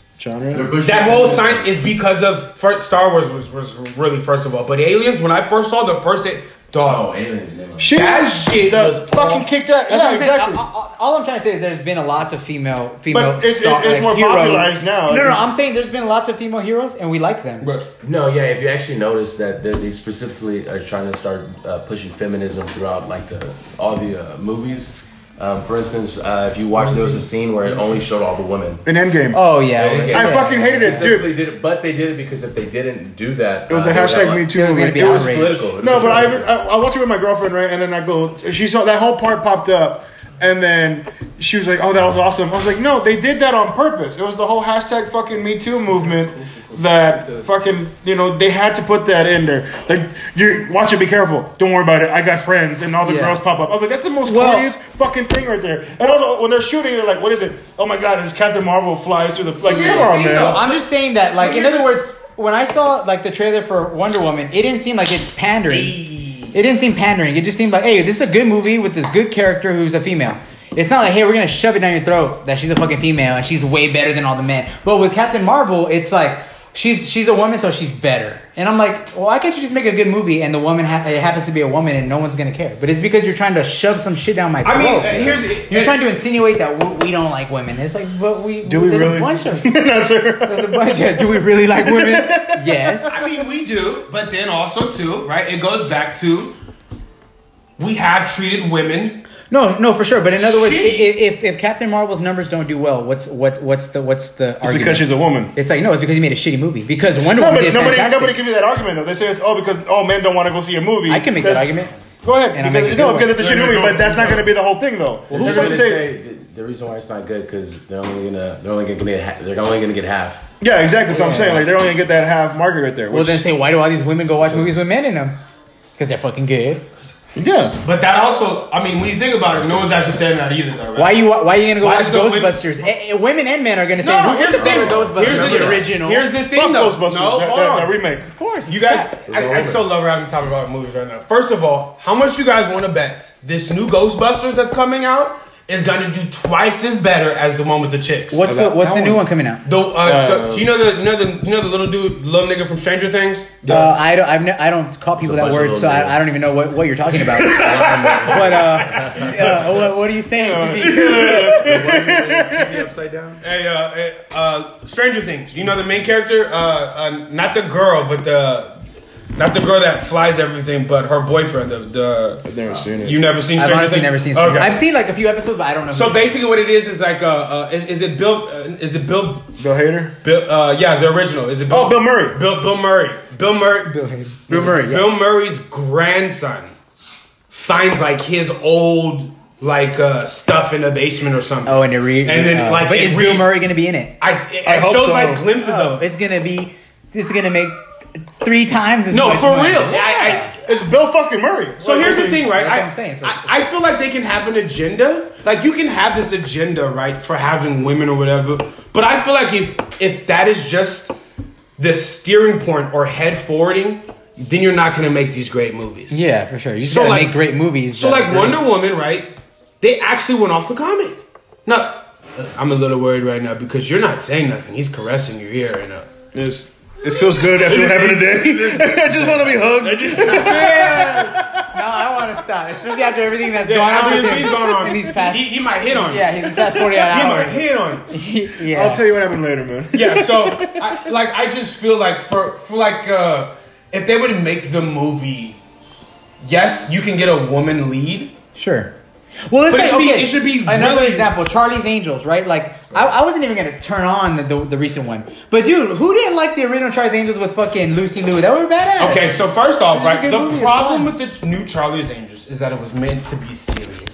sign is because of Star Wars was really first of all, but Aliens, when I first saw the first Oh, aliens. Never. That shit was fucking awful. kicked out. That's what Yeah, I'm saying. exactly. All I'm trying to say is there's been lots of female But it's like, more heroes. popularized now. No, I'm saying there's been lots of female heroes and we like them. No, yeah. If you actually notice that they specifically are trying to start pushing feminism throughout like all the movies. For instance, if you watch, there was a scene where it only showed all the women. In Endgame. Oh yeah, I fucking hated it, dude. Did it, but they did it because if they didn't do that, It was a hashtag Me Too It was gonna movement. be It was outrage. political. No, but I watched it with my girlfriend, right? And then I go, she saw that whole part popped up, and then she was like, "Oh, that was awesome." I was like, "No, they did that on purpose. It was the whole hashtag fucking Me Too movement that fucking they had to put that in there. Like, you watch it, be careful. Don't worry about it. I got friends, and all the girls pop up. I was like, that's the most corniest fucking thing right there. And also, when they're shooting, they're like, "What is it? Oh my god, it's Captain Marvel flies through the like." Come on, man. No, I'm just saying that, like, in other words, when I saw like the trailer for Wonder Woman, it didn't seem like it's pandering. It didn't seem pandering. It just seemed like, hey, this is a good movie with this good character who's a female. It's not like, hey, we're gonna shove it down your throat that she's a fucking female and she's way better than all the men. But with Captain Marvel, it's like she's a woman, so she's better. And I'm like, well, why can't you just make a good movie and the woman it happens to be a woman and no one's gonna care? But it's because you're trying to shove some shit down my throat. I mean, you're trying to insinuate that we don't like women. It's like, but Do we there's really? a bunch of No, sir. there's a bunch of. Do we really like women? Yes. I mean, we do, but then also too, right? It goes back to we have treated women. No, for sure. But in other words, Shitty. if Captain Marvel's numbers don't do well, what's the argument? It's because she's a woman. It's like, no, it's because you made a shitty movie. Because Wonder No, Woman but did nobody fantastic. gives you that argument though. They say it's because men don't want to go see a movie. I can make that argument. Go ahead. And I'll make Because, a good one. because it's a shitty movie, but that's not going to be the whole thing though. Well, They're who's going gonna to say, say the reason why it's not good because they're only gonna get half. yeah, exactly. That's what I'm saying. Like they're only going to get that half market right there. Well, Which, then say, why do all these women go watch movies with men in them? Because they're fucking good. yeah. But that also, I mean, when you think about it, no one's actually saying that either, though, right? Why are you gonna go Why watch does the Ghostbusters? Women and men are gonna say, No, what's here's the the better thing. Ghostbusters? Here's the the original. Here's the thing, Fuck though. Ghostbusters. No, hold that on. remake. Of course. You guys, I so love having talking about movies right now. First of all, how much you guys want to bet this new Ghostbusters that's coming out is going to do twice as better as the one with the chicks? What's the new one coming out? So you know the little dude, little nigga from Stranger Things? I don't call people It's a that bunch of word, little so names. I don't even know what you're talking about. But what are you saying to me? Upside down. Hey, Stranger Things. You know the main character? Not the girl, but not the girl that flies everything, but her boyfriend. I've never seen it. You never seen I've Stranger honestly Things? never seen Stranger. Okay. I've seen like a few episodes, but I don't know. So basically, what it is like is it Bill? Bill Hader? Yeah, the original. Is it Bill? Oh, Bill Murray. Bill Murray. Bill Murray. Bill Murray. Yeah. Bill Murray's grandson finds like his old stuff in the basement or something. Oh, and it reads. And then, like, but it is read- Bill Murray gonna be in it? It hope shows so. like glimpses of it. It's gonna make 3 times as No, much for money. real. Yeah. It's Bill fucking Murray. So here's the thing, right? That's what I'm saying. It's like- I feel like they can have an agenda. Like you can have this agenda, right, for having women or whatever. But I feel like if that is just the steering point or head forwarding, then you're not going to make these great movies. Yeah, for sure. You just So, gotta like- make great movies. So that like are great. Wonder Woman, right? They actually went off the comic. Now, I'm a little worried right now because you're not saying nothing. He's caressing your ear right now. It feels good after what happened today. I just want to be hugged. Yeah. No, I want to stop, especially after everything that's gone on with him He's going on. in these past. He might hit on you. Yeah, these past 48 He might hours. hit on you. Yeah. I'll tell you what happened later, man. Yeah, so I just feel like for if they would make the movie, yes, you can get a woman lead, Sure. Well, it's But like, it should be another really- example. Charlie's Angels, right? Like I wasn't even gonna turn on the recent one, but dude, who didn't like the original Charlie's Angels with fucking Lucy Liu? That were badass. Okay, so first off, It's a right, good the movie, it's problem fun. with the new Charlie's Angels is that it was meant to be serious.